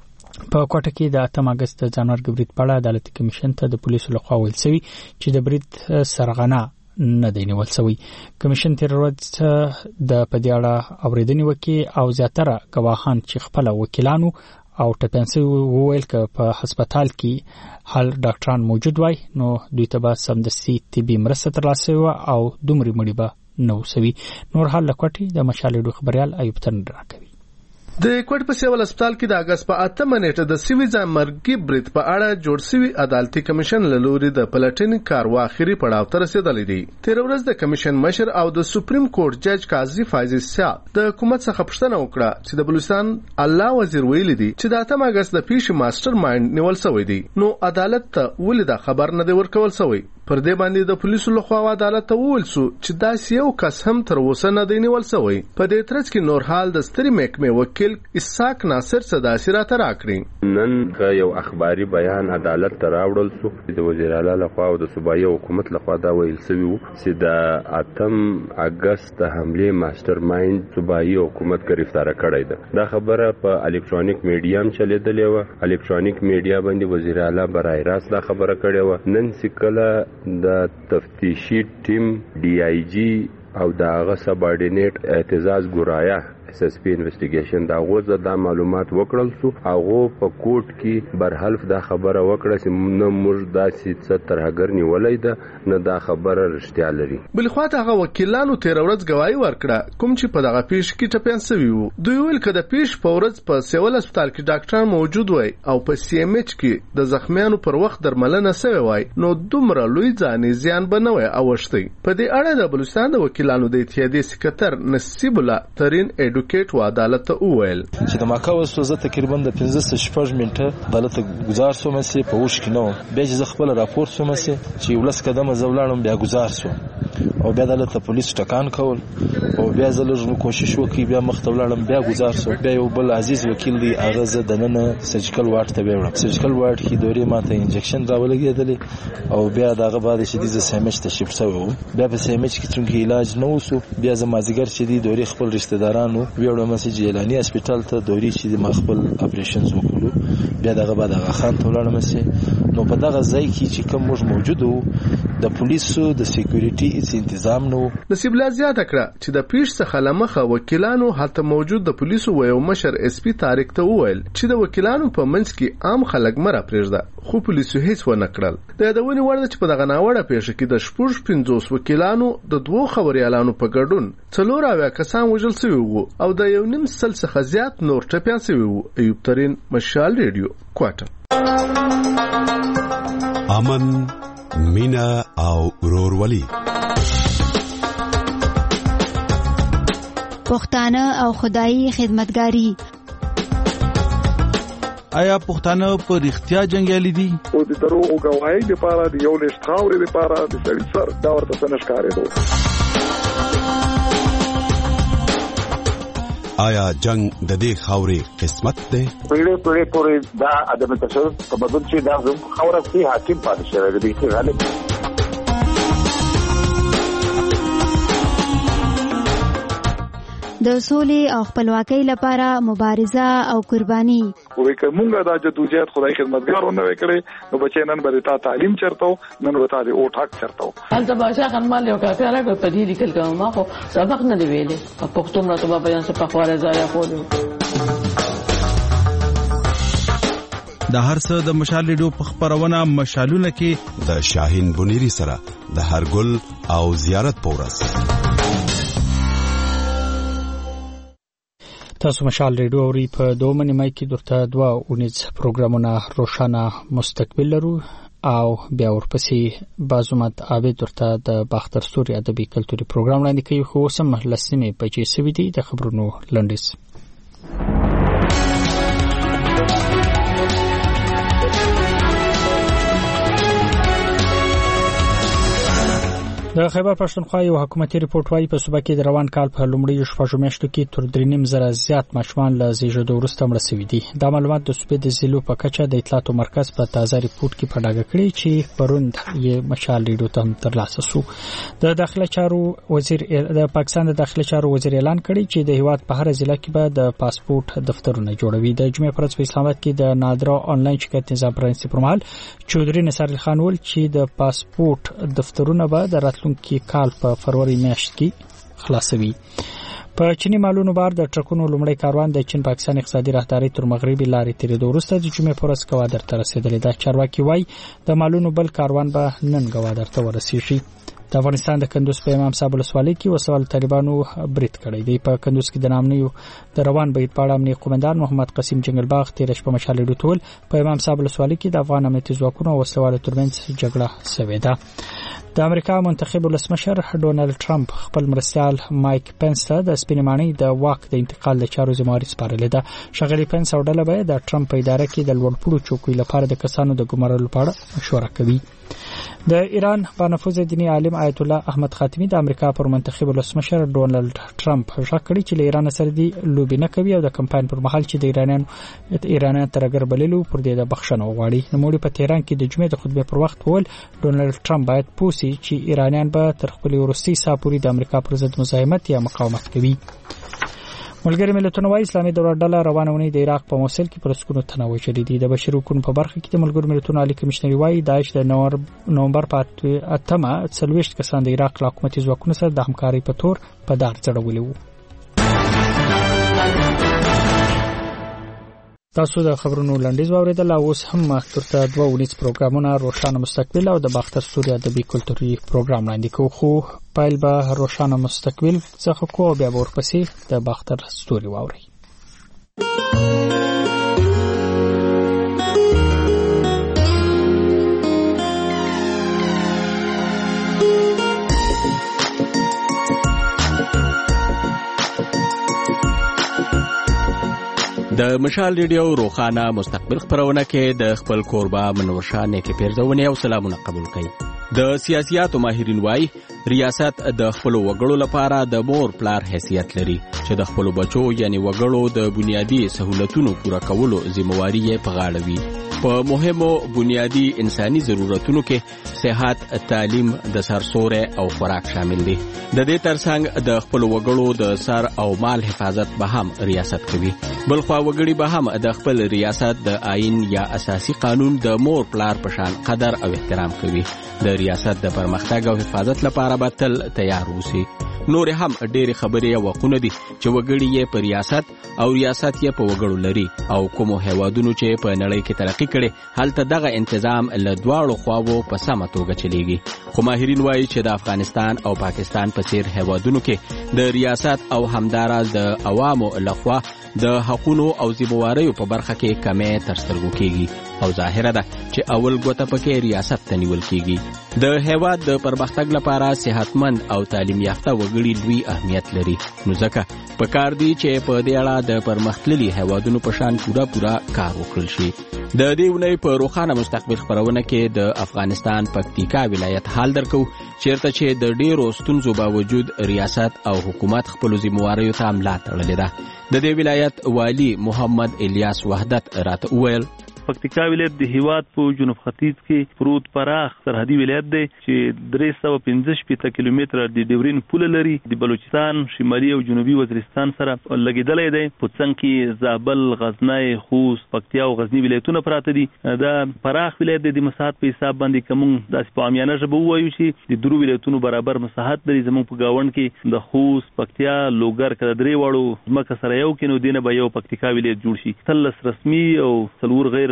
Speaker 1: په کوټه کې د اتم اگست د ځانمرګ برید په اړه عدالتي کمیشن ته د پولیسو لخوا ویل شوی چې د برید سرغړونه نه دی نیول شوی. کمیشن تیر ورځ د پدې اړه اوریدنې وکړي او زیاتره گواهان چې خپل وکیلانو او ټپنسي وویل ک په هسپتال کې حال ډاکټران موجود وای نو دوی ته به سمدستي طبي مرسته ترلاسه او دومره مړي به نو سوي. نور حال لکوټي د مشالې خبريال ایوب تندر راکوي.
Speaker 6: د کوټ په سیول هسپتال کې د اگست په اتمه نیټه د سیوی ځانمرګي برید په اړه جوړ شوی عدالتي کمیشن له لوري د پلټنې کاروا اخري پړاو ته رسیدلی دی. تیر ورځ د کمیشن مشر او د سپریم کورټ جج قاضي فایز شاه د حکومت څخه پوښتنه وکړه چې د بلوچستان الله وزیر ویلي دی چې د اتمه اگست د پیښې ماستر مایند نیول شوی دی. نو عدالت ته ولې دا خبر نه دی ورکول شوی؟ پر دې باندې د پولیسو لخوا عدالت ته وویل شو چې داسې یو کس هم تر اوسه نه دی نیول شوی. په دې ترڅ کې نور حال د ستري محکمې وکیل اسحاق ناصر صداسي راته راکړي.
Speaker 7: نن یو اخباري بیان عدالت ته راوړل شو د وزیر اعلی لخوا او د صوبایي حکومت لخوا دا ویل شوی و چې د اتم اگست حمله ماستر مایند صوبایي حکومت گرفتار کړی ده. دا خبره په الکترونیک میډیا هم چلیدلې و. الکترونیک میډیا باندې وزیر اعلی برای راست دا خبره کړې و. نن سکله د تفتیشي ټیم ډي آی جی او داغه سبارډینیټ اعتزاز ګرایا اس اس پی انویسټیګیشن دا غوځه دا معلومات وکړل سو. هغه په کوټ کې برحلف دا خبره وکړه چې نه موږ داسې څه ترهګر نیولای ده نه دا خبره رښتیا لري.
Speaker 6: بل خو هغه وکیلانو تیر ورځ گواہی ورکړه کوم چې په دغه پیښ کې ټپيان سوي وو. دوی ویل چې د پیښ په ورځ په سیول هسپتال کې ډاکټران موجود وای او په سی ام ایچ کې د زخمیانو پر وخت درملنه سوي وای نو دومره لوی ځاني زیان بنوي اوښتي. په دې اړه د بلوچستان د وکیلانو د اتحادیې سکرټر نصیب الله ترين ایډوکیټ و عدالت ته وویل
Speaker 24: چې د ماکا وسوزه تقریبا د پنځه شپږ منټه عدالت گزار سو مې په وښ کې نو بیا چې خپل راپور سو مې چې ولس قدمه زولانم بیا گزار سو او بیا عدالت ته پولیس ټکان کول او بیا زلږ کوشش وکي بیا مختولړم بیا گزار سو. بیا یو بل عزیز وکیل دی هغه ز د نن سرجیکل وارډ ته وړم. سرجیکل وارډ کې دوري ماته انجکشن راولګېدل او بیا دغه بعد شدید سیمچ ته شفت شو. بیا په سیمچ کې څنګه علاج نه وسو. بیا ز مازیګر شدید دوري خپل رشتہ دارانو ویړم چې جیلانی هسپتال ته دوري چې د خپل اپریشنز وکړو. بیا دغه بعد هغه خان ته ولاړم چې نو په دغه ځای کې چې کوم موږ موجود وو د پولیسو د سکیورټي هیڅ تنظیم نو.
Speaker 6: نصیب الله زیاته کړه چې د پیښ څخه لمخه وکیلانو هلته موجود د پولیسو و یو مشر اس پی طارق ته وویل چې د وکیلانو په منځ کې عام خلک مره پرېږده خو پولیسو هیڅ ونه کړل. د یادونې وړ ده چې په دغه ناوړه پیښه کې د شپږ پنځوس وکیلانو د دوو خبریالانو په ګډون څلور اویا کسان وژل شوي وو او د یو نیم سل څخه زیات نور ټپیان شوي وو. ایوب ترين مشال ریډیو کوټه.
Speaker 16: امن مینا او ورورولي
Speaker 10: پښتانه او خدایي خدمتګاری.
Speaker 25: آیا پښتانه په رښتیا جنگیالي دي؟
Speaker 22: او د دروغو گواهی لپاره د یو لښت خاورې لپاره د سړي سر دا ورته څه نشکارېدو.
Speaker 16: آیا جنگ د دې خاورې قسمت دی؟
Speaker 26: پیړې پیړې پورې دا عدم تشدد په بدل چې دا زموږ خاوره کې حاکم پاتې شوی دی چې غالب
Speaker 10: د سولې او خپلواکۍ لپاره مبارزه او قرباني.
Speaker 22: وې کومه دا جدوجہد خدای خدمتګارو نه وکړي نو بچي نن به تا تعلیم چرته نن به تا د او ټاک چرته.
Speaker 27: هلته باشا خنمال یو کافي راغی په دې لیکل کوم ما خو سبق نه دی ویلې په پښتو مړه ته بیان څه په خواره ځای خو
Speaker 25: د هر څه د مشال ریډیو په خبرونه مشالونه کې
Speaker 16: د شاهین بنيري سره د هرګل او زیارت پورس.
Speaker 1: تاسو مشال ریډیو اوري په دوه نیمه کې درته دوا اونیز پروګرامونه روشانه مستقبل لرو او بیا ورپسې بازومت عابد ورته د باختر ستوري ادبي کلتوري پروګرام وړاندې کوي. خو سم لسمه بجې سوي دي د خبرونو لنډیز. د خیبر پښتونخوا یو حکومتي ریپورت وايي په صوبه کې د روان کال په لومړیو شپږو میاشتو کې تر درې نیم زره زیات ماشومان له زیږیدو وروسته مړه شوي دي. دا معلومات د صوبې د ضلعو په کچه د اطلاعاتو مرکز په تازه ریپورت کې په ډاګه کړی چې پروند یې مشال ریډیو ته ترلاسه شو. د داخله چارو وزیر د پاکستان د داخله چارو وزیر اعلان کړی چې د هیواد په هر ضلع کې به د پاسپورت دفترونه جوړوي. د جمعې پر ورځ په اسلام آباد کې د نادرا آنلاین شکایت نظام پرانیستي پر مهال چودري نصر خان ول چې د پاسپورت دفترونه به د راتلونکي کال په فروری میاشت کې خلاصوي. په چینی مالونو بار د ټرکونو لومړی کاروان د چین پاکستان اقتصادي راهداري تر مغربي لارې تیرېدو وروسته د جمعې پر ورځ ګوادر ته رسیدلی. دا چارواکي وایي د مالونو بل کاروان به نن ګوادر ته ورسیږي. د افغانستان د کندوز په امام صاحب ولسوالۍ کې وسوال طالبانو برید کړی دی. په کندوز کې د نامنیو د روان بهیر په اړه امنیتي قومندان محمد قاسم جنگلباغ تیر شپه مشال ریډیو ټول په امام صاحب ولسوالۍ کې د افغان امنیتي ځواکونو او وسلوالو ترمنځ جګړه شوې ده. د امریکا منتخب ولسمشر ډونالد ټرمپ خپل مرستیال مایک پنس ته د سپینمانۍ د واک د انتقال د چارو ذمہواری سپارلې ده. شغلی پنس او ډله به د ټرمپ په اداره کې د لوړپوړو چوکۍ لپاره د کسانو د ګمارلو لپاره مشوره کوي. د ایران بانفوذ دینی عالم آیت الله احمد خاتمی د امریکا پر منتخب ولسمشر ډونالد ټرمپ ژغ کړی چې له ایران سره دی لوبي نه کوي او د کمپاین پر مهال چې د ایرانیانو ایرانیان ترګر بللو پر دې د بخښنه وغواړي. نو موږ په تهران کې د جمعې د خطبه پر وخت ول ډونالد ټرمپ باید پوسی چې ایرانیان به تر خپل ورستي ساپوري د امریکا پر ضد مزاحمت یا مقاومت کوي. ملګری ملتونو وايي اسلامي دولت ډله روانه ونی د عراق په موصل کې پر سکونو تناوب شدي دي. د بشري حقوقو په برخه کې د ملګرو ملتونو عالی کمشنر وايي داعش د نومبر په اتمه څلويشت کسان د عراق له حکومتي ځواکونو سره د همکارۍ په تور په دار ځړولي وو. تاسو د خبرونو لنډیز واوریدل. اوس هم ترته دوه ونیز پروګرامونه روشانه مستقبل او د باختر ستوري ادبي کلتوري پروګرام وړاندې کوو. خو پایل به روشانه مستقبل څخه کو بیا ورپسې د باختر ستوري واوري.
Speaker 2: د مشال ریډیو روخانه مستقبل خبرونه کې د خپل کوربه منورشاه نیکه پیرزونه او سلامونه قبول کړي. د سیاسياتو ماهرین وایي ریاست د خپل وګړو لپاره د مور پلار حیثیت لري چې د خپل بچو یعنی وګړو د بنیادی سہولتونو پوره کولو ذمہواری یې په غاړه وي. په مهمو بنیادی انساني ضرورتونو کې صحت، تعلیم، د سرسوره او خوراک شامل دي. د دې ترڅنګ د خپل وګړو د سر او مال حفاظت به هم ریاست کوي. بلخوا وګړي به هم د خپل ریاست د آئین یا اساسي قانون د مور پلار په شان قدر او احترام کوي. د ریاست د پرمختګ او حفاظت لپاره به تل تیار اوسي. نور هم ډېری خبرې او وقونه دي چې وګړي یې په ریاست او ریاست یې په وګړو لري او کوم هیوادونو چې په نړۍ کې ترقی کړي هلته دغه تنظیم له دواړو خواو په سمه توګه چلیږي. خو ماهرین وایي چې د افغانستان او پاکستان په څیر هیوادونو کې د ریاست او همداراز د عوامو لخوا د حقوقو او ذمہواریو په برخه کې کمې تر سترګو کیږي او ظاهره ده چې اول ګوته پکې ریاست ته نیول کیږي. د هیواد د پرمختګ لپاره صحتمند او تعلیم یافته وګړي لوی اهمیت لري. نو ځکه په کار دی چې په دې اړه د پرمختللي هیوادونو په شان پورا پورا کار وکړل شي. د دې ونې په روخانه مستقبل خبرونه کې د افغانستان پکتیکا ولایت حال درکو چیرته چې د ډیرو ستونزو باوجود ریاست او حکومت خپل ذمہواریو ته ملا تړلې ده. د دې ولایت والی محمد الیاس وحدت راته وویل
Speaker 3: پکتیکا ولایت د هیواد په جنوب ختیځ کې پروت پراخ سرحدي ولایت دی چې درې سوه پنځه شپېته کیلومتره د ډیورین پوله لري. د بلوچستان شمالي او جنوبي وزیرستان سره لګیدلی دی. په څنګ کې زابل، غزنی، خوست، پکتیا او غزنی ولایتونه پراته دي. دا پراخ ولایت د مساحت په حساب باندې کوم داسې په عامیانه ژبه ووایو چې د درو ولایتونو برابر مساحت لري. زموږ په گاوند کې د خوست، پکتیا، لوګر کله درې واړو ځمکه سره یو کې نو دینه به یو پکتیکا ولایت جوړ شي. ثلث رسمي او څلور غیر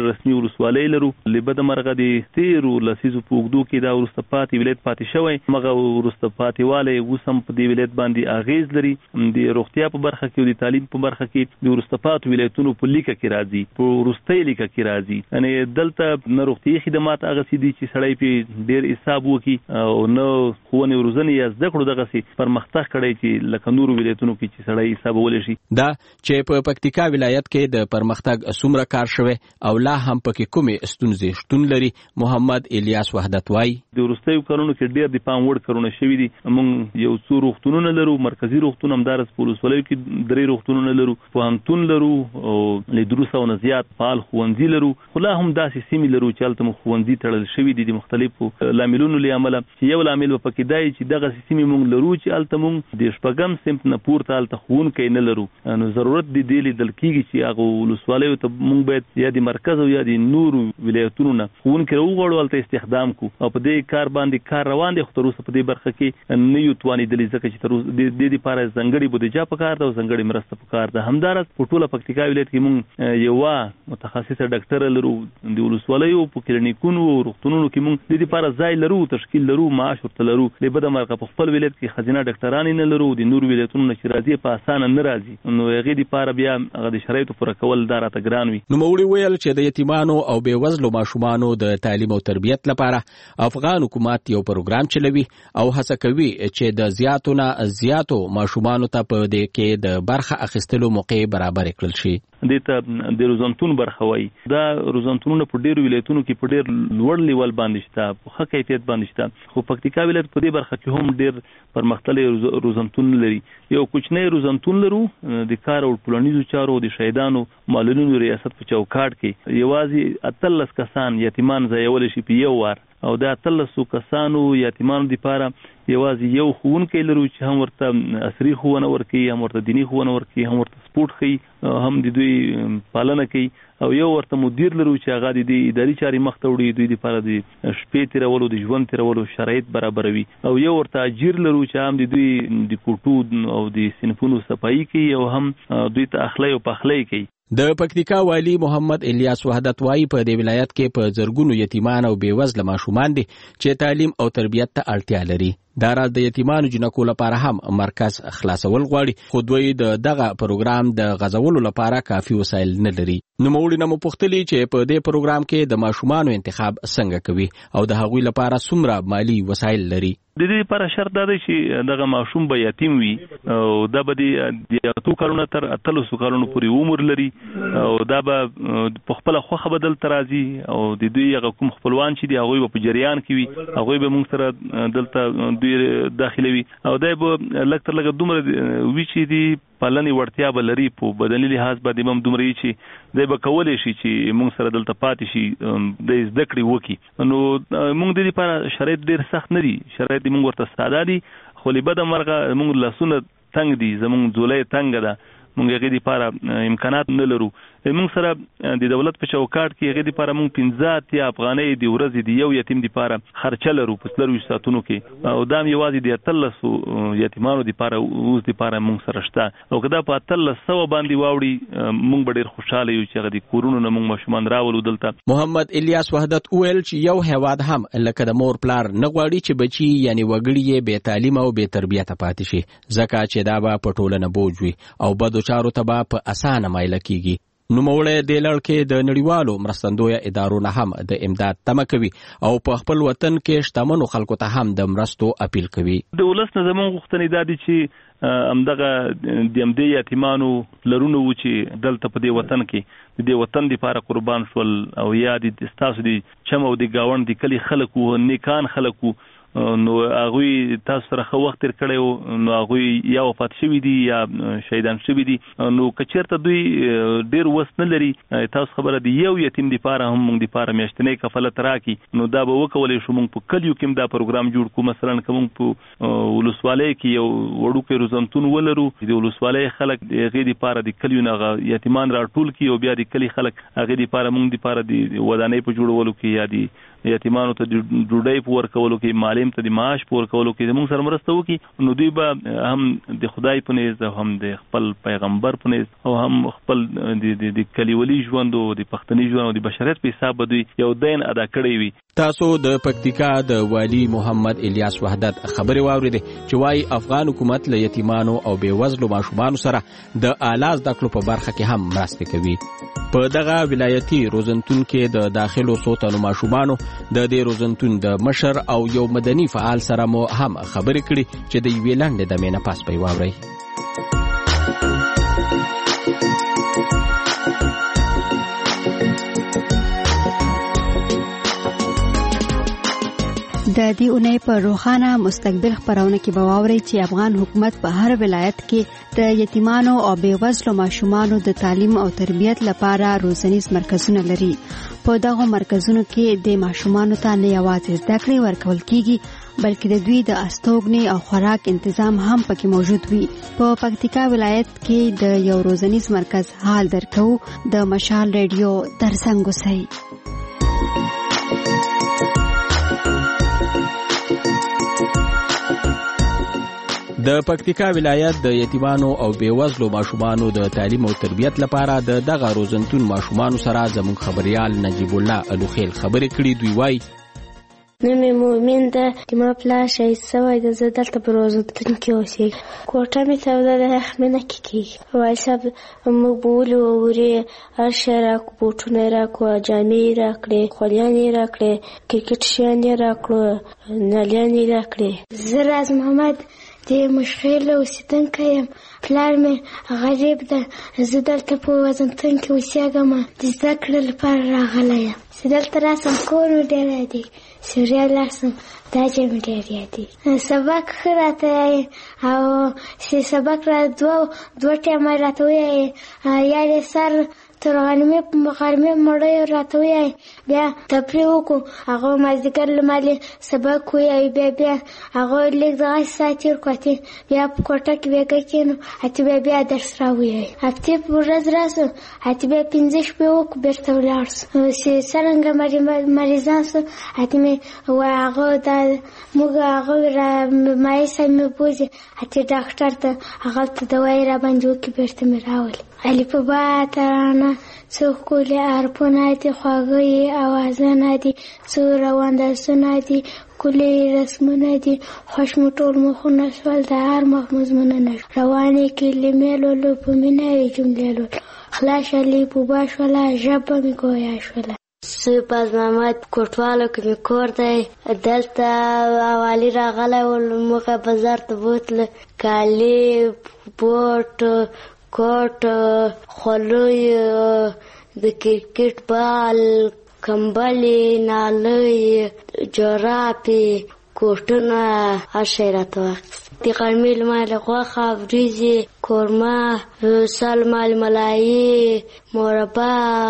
Speaker 3: ډېر رسمي ولسوالۍ لرو. لبد مرغه د تیرو لسیزو په اوږدو کې دا وروسته پاتې ولایت پاتې شوی. مغه وروسته پاتې والی اوس هم په دې ولایت باندې اغیز لري. د روغتیا په برخه کې او د تعلیم په برخه کې د وروسته پاتې ولایتونو په لیکه کې راځي، په وروستۍ لیکه کې راځي. یعنې دلته نه روغتیایي خدمات هغسې دي چې سړی پې ډېر حساب وکړي او نه ښوونې او روزنې یا زده کړو دغسې پرمختګ کړی چې لکه نورو ولایتونو کې چې سړی حسابولی شي.
Speaker 2: دا چې په پکتیکا ولایت کې د پرمختګ څومره کار شوی او لا هم پکې کومې ستونزې شتون لري، محمد الیاس وحدت وایي.
Speaker 3: د وروستیو کلونو کې ډېر د پام وړ کارونه شوي دي. موږ یو څو روغتونونه لرو، مرکزي روغتون همداراز په ولسوالیو کې درې روغتونونه لرو، پوهنتون لرو او له درو سوو نه زیات فعال ښوونځي لرو. خو لا هم داسې سیمې لرو چې هلته مو ښوونځي تړل شوي دي د مختلفو لاملونو له امله، چې یو لامل به پکې دا وي چې دغسې سیمې موږ لرو چې هلته موږ د شپږم صنف نه پورته هلته ښوونکی نه لرو. نو ضرورت د دې لیدل کېږي چې هغو ولسوالیو ته موږ باید یا د مرکز او یا د نورو ولایتونو نه ښوونکي راوغواړو، هلته استخدام کړو او په دې کار باندې کار روان دی. خو تر اوسه په دې برخه کې نه یو توانېدلي ځکه چې تر اوسه د دې دپاره ځانګړې بودیجه پکار ده او ځانګړې مرسته پکار ده. همداراز په ټوله پکتیکا ولایت کې موږ یوه متخصصه ډاکټره لرو. د ولسوالیو په کلینیکونو او روغتونونو کې موږ د دې لپاره ځای لرو، تشکیل لرو، معاش ورته لرو. د بده مرغه په خپل ولایت کې ښځینه ډاکټرانې نه لرو. د نورو ولایتونو نه چې راځي په اسانه نه راځي، نو هغې دپاره بیا هغه د شرایطو پوره کول دا راته ګران وي.
Speaker 2: نوموړي ویل چې د یتیمانو او بېوزلو ماشومانو د تعلیم او تربیت لپاره افغان حکومت یو پروګرام چلوي او هڅه کوي چې د زیاتو نه زیاتو ماشومانو ته په دې کې د برخه اخیستلو موقع برابر کړل شي.
Speaker 3: دې ته د روزنتون برخه وایي. دا روزنتونونه په ډېرو ولایتونو کې په ډېر لوړ لیول باندې شته، په ښه کیفیت باندې شته. خو پکتیکا ولایت په دې برخه کې هم ډېر پرمختللی روزنتون لري. یو کوچنی روزنتون لرو د کار او ټولنیزو چارو د شهیدانو معلولینو ریاست په چوکاټ کې. یوازې اتلس کسان یتیمان ځایولی شي په یو وار، او د اتلسو کسانو یتیمانو دپاره یوازې یو ښوونکی لرو چې هم ورته عصري ښوونه ورکوي، هم ورته دیني ښوونه ورکوي، هم ورته سپورټ ښیي، هم د دوی پالنه کوي. او یو ورته مدیر لرو چې هغه د دې اداري چارې مخ ته وړي، دوی دپاره د شپې تېرولو د ژوند تېرولو شرایط برابروي. او یو ورته اجیر لرو چې هم د دوی د کوټو او د صنفونو صفایي کوي او هم دوی ته اخلی او پخلی کوي.
Speaker 2: د پکتیکا والی محمد الیاس وحدت وایي په دې ولایت کې په زرګونو یتیمان او بېوزله ماشومان دي چې تعلیم او تربیت ته اړتیا لري. دا راز د یتیمانو جنکو لپاره هم مرکز خلاصول غواړي، خو دوی د دغه پروګرام د غځولو لپاره کافي وسایل نه لري. نوموړي نه مو پوښتلي چې په دې پروګرام کې د ماشومانو انتخاب څنګه کوي او د هغوی لپاره څومره مالي وسایل لري.
Speaker 3: د دې لپاره شرط دا دی چې دغه ماشوم به یتیم وي او دا به د اتو کلونو تر اتلسو کلونو پورې عمر لري او دا به په خپله خوښه به دلته راځي او د دوی هغه کوم خپلوان چې دي هغوی به په جریان کې وي، هغوی به موږ سره دلته دوی داخلوي او دی به لږ تر لږه دومره وي چې د پالنې وړتیا به لري، په بدني لحاظ باندې به هم دومره وي چې دی به کولی شي چې موږ سره دلته پاتې شي، د زده کړې وکړي. نو موږ د دې لپاره شرایط ډېر سخت نه دي، شرایط موږ ورته ساده دي، خو له بده مرغه موږ لاسونه تنګ دي، زموږ ځولۍ تنګه ده، موږ هغې دپاره امکانات نه لرو. موږ سره د دولت په چوکاټ کې هغې دپاره موږ پنځه اتیا افغانۍ د ورځې د یو یتیم دپاره خرچه لرو په څلرویشت ساعتونو کې، او دا هم یوازې د اتلسو یتیمانو دپاره اوس دپاره موږ سره شته. او که دا په اتلس سوه باندې واوړي موږ به ډېر خوشحاله یو چې هغه د کورونو نه موږ ماشومان راولو دلته.
Speaker 2: محمد الیاس وحدت وویل چې یو هیواد هم لکه د مور پلار نه غواړي چې بچي یعنې وګړي یې بې تعلیمه او بې تربیته پاتې شي، ځکه چې دا به په ټولنه بوج وي او بدو چارو ته به په اسانه مایله کیږي. نوموړی دې لړ کې د نړیوالو مرستندویه ادارو نه هم د امداد تمه کوي او په خپل وطن کې شتمنو خلکو ته هم د مرستو اپیل کوي.
Speaker 3: د ولس نه زموږ غوښتنې دا دي چې همدغه د همدې یتیمانو لرونه و چې دلته په دې وطن کې د دې وطن دپاره قربان شول او یا د ستاسو د چم او د ګاونډ د کلي خلک وو، نیکان خلک وو، نو هغوی تاسو سره ښه وخت تېر کړی و، نو هغوی یا وفات شوي دي یا شهیدان شوي دي. نو که چېرته دوی ډېر وس نه لري، تاسو خبره د یو یتیم دپاره هم موږ دپاره میاشتنی کفالت راکړي، نو دا به وکولی شو موږ په کلیو کې هم دا پروګرام جوړ کړو. مثلا که موږ په ولسوالۍ کې یو وړوکی روزنتون ولرو، د ولسوالۍ خلک د هغې دپاره د کلیو نه هغه یتیمان راټول کړي او بیا د کلي خلک هغې دپاره موږ دپاره د ودانۍ په جوړولو کې یا د یتیمانو ته ډوډۍ په ورکولو کې، معلم ته د معاش په ورکولو کې موږ سره مرسته وکړي، نو دوی به هم د خدای په نیز او هم د خپل پیغمبر په نیز او هم خپل د کلیوالي ژوند او د پښتني ژوند او د بشریت په حساب دوی یو دین ادا کړی وي.
Speaker 2: تاسو د پکتیکا د والی محمد الیاس وحدت خبرې واوریدې چې وايي افغان حکومت له یتیمانو او بیوزلو ماشومانو سره د اعلی زده کړو په برخه کې هم مرسته کوي. په دغه ولایتي روزنتون کې د داخلو څو تنو ماشومانو د دې روزنتون د مشر او یو مدني فعال سره مو هم خبرې کړي چې د یوې لنډې دمې نه پاس پی واورئ.
Speaker 8: د دې اونۍ په روخانه مستقبل خبرونه کې به واورئ چې افغان حکومت په هر ولایت کې د یتیمانو او بیوزلو ماشومانو د تعلیم او تربیت لپاره روزنیز مرکزونه لري. په دغه مرکزونو کې د ماشومانو ته نه یوازې زده کړې ورکول کیږي بلکې د دوی د استوګنې او خوراک تنظیم هم پکې موجود وي. په پکتیکا ولایت کې د یو روزنیز مرکز حال درکو. د مشال ریډیو ترڅنګ اوسئ.
Speaker 2: د پکتیکا ولایت د یتیمانو او بیوزلو ماشومانو د تعلیم او تربیت لپاره د دغه روزنتون ماشومانو سره زموږ خبريال نجیب الله الوخیل خبرې کړې. دوی وایي
Speaker 9: نومې مومن ده، د ما پلار شهید سوی ده، زه دلته په روزنتون کې اوسېږم. کوټه مې توده ده، یخمنه کې کېږي. والي صاحب موږ به ولې وورې هر شی راکړو، بوټونه یې راکړو، جامې یې راکړې، خولیان یې راکړې، کرکټ شیان یې راکړو، نالیان یې راکړې. زه راز محمد د مشخیل اوسېدونکی یم. پلار مې غریب ده، زه دلته په روزنتون کې اوسېږم، د زده کړې لپاره راغلی یم. چې دلته راسم کور مې ډېر یادېږي، سوریا لاسم دا ځای مې ډېر یادېږي. سبق ښه راته وایي او چې سبق را دوه دوه ټایمه راته وایي، یا دې سر تر غرمې په غرمې مړیو راته وایي، بیا تفریح وکړو، هغه مازدیګر لمالې سبق وایي، بیا بیا هغه لږ دغه ساعت تېر کړو، اتې بیا په کوټه کې بیا کښېنو، اتې بیا بیا درس را وایي. هفتې په ورځ راسو، اتې بیا پنځه شپې وکړو، بېرته ولاړ سو. چې څرنګه مریضان سو، اتې مې وایي هغه دا موږ هغه را مایع صاحب مې بوځي، اتې ډاکټر ته هغلته دوایي را باندې وکړي، بېرته مې راولي. الف با ترانه څو ښکلي حرفونه دي، خواږه اوازونه دي، څو روان درسونه دي، ښکلي رسمونه دي، خوښ مو ټول مخونه شول، د هر مخ مضمونونه روانې کلمې لولو، په مینه یې جملې لولو، خلا شلې بوبا شوله، ژبه مې ګویا شوله. سپاس محمد کوټوالو کې مې کور دی، دلته والي راغلی و، موږ بازار ته بوتلو، کالي، بوټ، کوټ، خولۍ، د کرکټ بال، کمبلې، نالۍ، جرابې، کوټونه، هر شی راته واخیست. د غرمې لمانځه غوښه، وریځې، قورمه، سالمال، ملایي، مربا،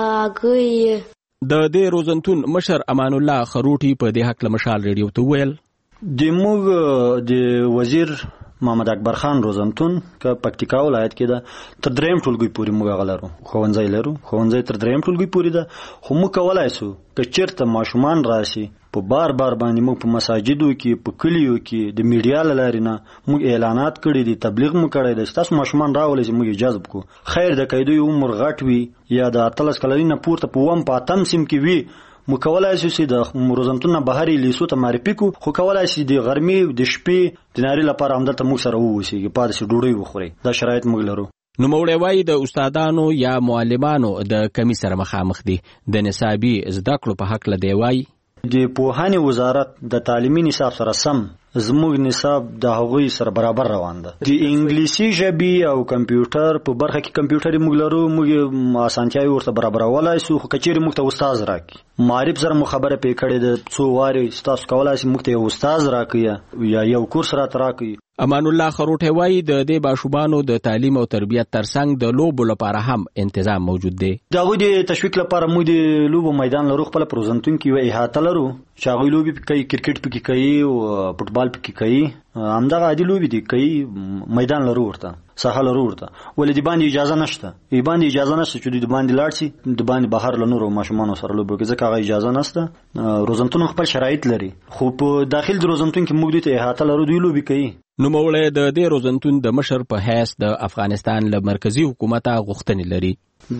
Speaker 9: هګۍ.
Speaker 2: د دې روزنتون مشر امان الله خروټي په دې حق له مشال ریډیو ته ویل
Speaker 11: د موږ د وزیر محمد اکبر خان روزنتون که پکتیکا ولایت کې ده تر دریم ټولګي پورې موږ هغه لرو، ښوونځی لرو، ښوونځی تر دریم ټولګي پورې ده. خو موږ کولی سو که چېرته ماشومان راشي په بار بار باندې موږ په مساجدو کې، په کلیو کې د میډیا له لارې نه موږ اعلانات کړي دي، تبلیغ مو کړی دی چې تاسو ماشومان راولئ چې موږ یې جذب کړو. خیر د که دوی عمر غټ وي یا د اتلس کلنۍ نه پورته په اووم په اتم سیم کې وي، مو کولای شو چې د روزنتون نه بهر لیسو ته معرفي کړو، خو کولای شي د غرمې د شپې د ناري لپاره همدلته موږ سره واوسېږي، پاتې شي ډوډۍ وخورئ. دا شرایط موږ لرو.
Speaker 2: نوموړی وایي د استادانو یا معلمانو د کمی سره مخامخ دي. د نصابي زده کړو په هکله دی وایي
Speaker 11: د پوهنې وزارت د تعلیمي نصاب سره سم زموږ نصاب د هغوی سره برابر روان ده. د انګلیسي ژبې او کمپیوټر په برخه کې کمپیوټر موږ لرو، موږ اسانتیاوې ورته برابرولای شو، خو که چېرې موږ ته استاد راکړي. معرف سره مو خبره پې کړې ده څو وارې تاسو کولی شئ موږ ته یو استاد راکړي یا یو کورس راته راکړي.
Speaker 2: امان الله خروټي وایي د دې ماشومانو د تعلیم او تربیت ترڅنګ د لوبو لپاره هم تنظیم موجود دی.
Speaker 11: د هغوی د تشویق لپاره موږ د لوبو میدان لرو، خپله په روزنتون کې یوه احاطه لرو چې هغوی لوبې پکې کوي، کرکټ پکې کوي او فوټبال پکې کوي، همدغه عادي لوبې دي کوي، میدان لرو ورته. ساحل ورته ولې د باندې اجازه نشته ای باندې اجازه نشته چې د باندې لاړ شي د باندې بهر له نور ماشومان سره لوبو کې ځکه هغه اجازه نشته روزنتون خپل شرایط لري خو په داخل د روزنتون کې موږ د احاطه لرو دوی لوبي کوي
Speaker 2: نو موړې د دې روزنتون د مشر په حیث د افغانستان له مرکزی حکومت غوښتنې لري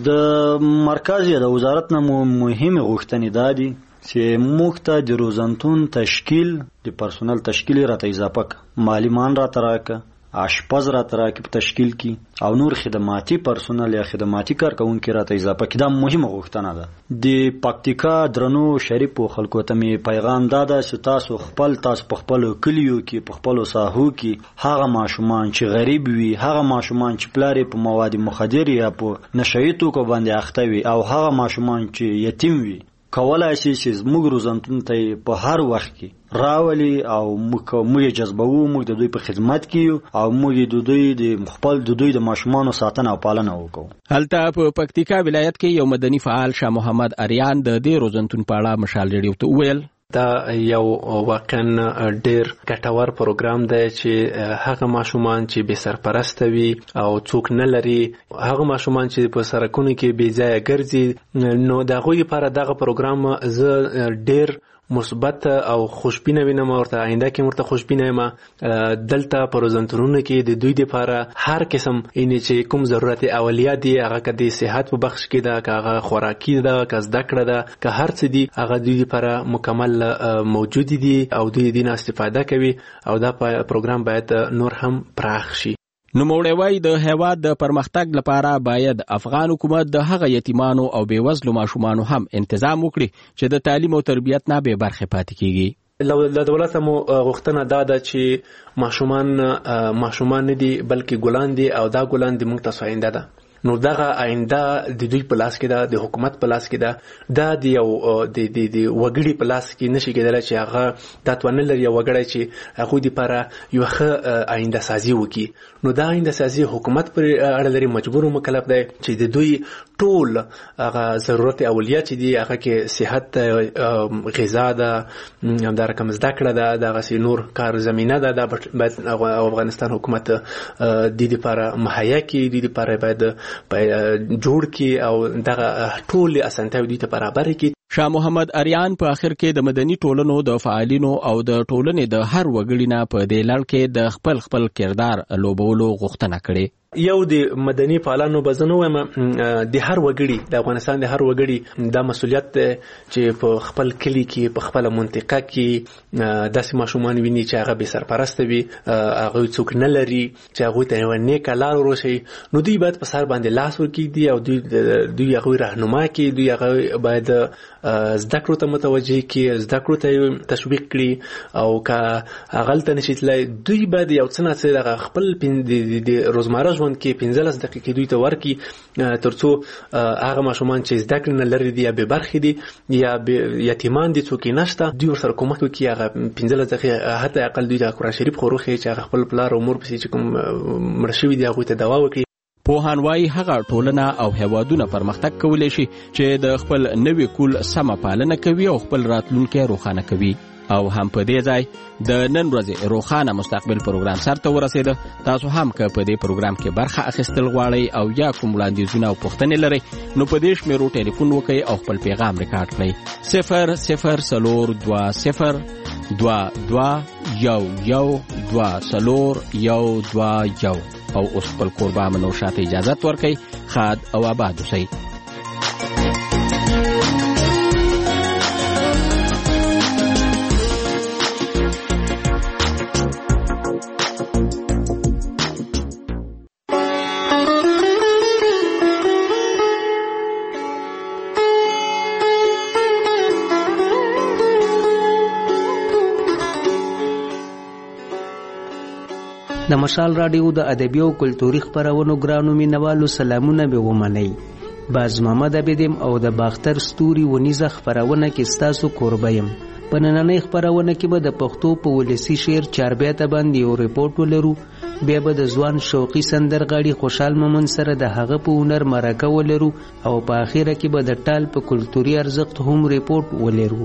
Speaker 11: د مرکز یا د وزارت نه مهمه غوښتنې دادي چې موږ ته د روزنتون تشکیل د پرسونل تشکیل راته اضافه ک مالیمان را تراکه آشپز را تراکه په تشکیل کې او نور خدماتي پرسونل یا خدماتي کارکونکو راته اضافه کی دا مهمه غوښتنه ده د پکتیکا درنو شریف خلکو ته می پیغام داده چې تاسو خپل تاسو په خپل کلیو کې په خپل ساحو کې هغه ماشومان چې غریب وي هغه ماشومان چې پلاری په مواد مخدر یا په نشئی توکو باندې اخته وي او هغه ماشومان چې یتیم وي کولای شي چې موږ روزنتون ته په هر وخت کې راولي او موږ موږ جذبوو موږ د دوی په خدمت کې او موږ د دوی د خپل د دوی د ماشومانو ساتنه او پالنه وکړو
Speaker 2: هلته په پکتیکا ولایت کې یو مدني فعال شاه محمد اریان د دې روزنتون په اړه مشال ریډیو ته وویل
Speaker 13: دا یو واقعا ډیر ګټور پروګرام دی چې هغه ماشومان چې بې سرپرسته وي او څوک نه لري هغه ماشومان چې په سرکونو کې بې ځایه ګرځي نو د هغوی لپاره دغه پروګرام زه ډیر مثبت او خوشبینه وینم ورته آینده کې ورته خوشبینه یم دلته په روزنتونونو کې د دوی لپاره هر قسم ان چې کوم ضرورت اولیه دي هغه کدي صحت په بخش کې ده که هغه خوراکي ده که زده کړه ده که هر څه دي هغه دوی لپاره مکمل موجود دي او دوی دې نه استفاده کوي او دا پروګرام باید نور هم پراخ شي
Speaker 2: نو موړوي د هیواد د پرمختګ لپاره باید افغان حکومت د هغه یتیمانو او بیوزلو ماشومانو هم تنظیم وکړي چې د تعلیم او تربیت نه به برخه پاتې کیږي
Speaker 13: له دولت مو غوښتنه دا ده چې ماشومان ماشومان نه دي بلکې ګلان دي او دا ګلان د موږ تاسو آینده ده نو دغه آینده د دوی په لاس کې ده د حکومت په لاس کې ده دا د یو د د د وګړي په لاس کې نشي کېدلی چې هغه دا توان لري یو وګړی چې هغه د لپاره یو ښه آینده سازي وکړي نو دا آینده سازي حکومت پر اړه لري مجبور مکلف دی چې د دوی ټول هغه ضرورت اولیه چې دي هغه کې صحت غذا ده دا رقم زده کړه ده دغه نور کار زمينه ده دا باید افغانستان حکومت د دې لپاره مهیا کړي د دې لپاره باید جوړ کی او دغه ټول اسانتیاوې دي ته برابر کی
Speaker 2: شاه محمد اریان په اخر کې د مدني ټولنو د فعالینو او د ټولنې د هر وګړي نه په دې لړ کې د خپل خپل کردار لوبولو غوښتنه کړې
Speaker 13: یو د مدني فعالانو بزنو وایم د هر وګړي د افغانستان د هر وګړي د مسولیت چې په خپل کلی کې په خپل منطقه کې داسې ماشومان ویني چې هغه به سرپرست وي هغه څوک نه لري چې هغه ته یو نیک لار ورشي نو دوی باید په سر باندې لاس ورکړي دي او دوی دوی هغه راهنما کوي دوی هغه باید زده کړو ته متوجه کړي زده کړو ته تشویق کړي او که هغه ته نشي تلای دوی باید یو څه نه څه خپل د روزمره ژوند کې پنځلس دقیقې دوی ته ورکي ترڅو هغه ماشومان چې زده کړې نه لري دي یا به برخې دي یا یتیمان دي څوک نشته دوی ورسره کومک وکړي هغه پنځلس دقیقې حتی اقل دوی د قرآن شریف خوروخي چې هغه خپل پلار او مور پسې چې کوم مړ شوي دي هغوی ته دوا وکړي
Speaker 2: پوهان وايي هغه ټولنه او هیوادونه پرمختګ کولی شي چې د خپل نوي کول سمه پالنه کوي او خپل راتلونکي روښانه کوي او هم په دې ځای د نن ورځې روښانه مستقبل پروګرام سره ورسېده تاسو هم که په دې پروګرام کې برخه اخیستل غواړئ او یا کوم وړاندیزونه او پوښتنې لرئ نو په دې شمیرو ټلیفون وکړئ او خپل پیغام ریکارډ کړئ صفر صفر څلور دوه صفر دوه دوه یو یو دوه څلور یو دوه یو او اوس خپل کوربه منو شاته اجازت ورکړئ ښاد او آباد اوسئ
Speaker 14: د مشال رادیو د ادبي او کلتوري خبرونو ګرانو مینوالو سلامونه به ومنئ باز محمد عبدم او د باختر ستوري ونیزه خبرونه کې ستاسو کوربه یم په نننۍ خبرونه کې به د پښتو په ولسی شعر چاربیته باندې یو ریپورت ولرو بیا به د ځوان شوقي سندرغاړي خوشحال مومن سره د هغه په هنر مرکه ولرو او په اخیره کې به د ټال په کلتوري ارزښت هم ریپورت ولرو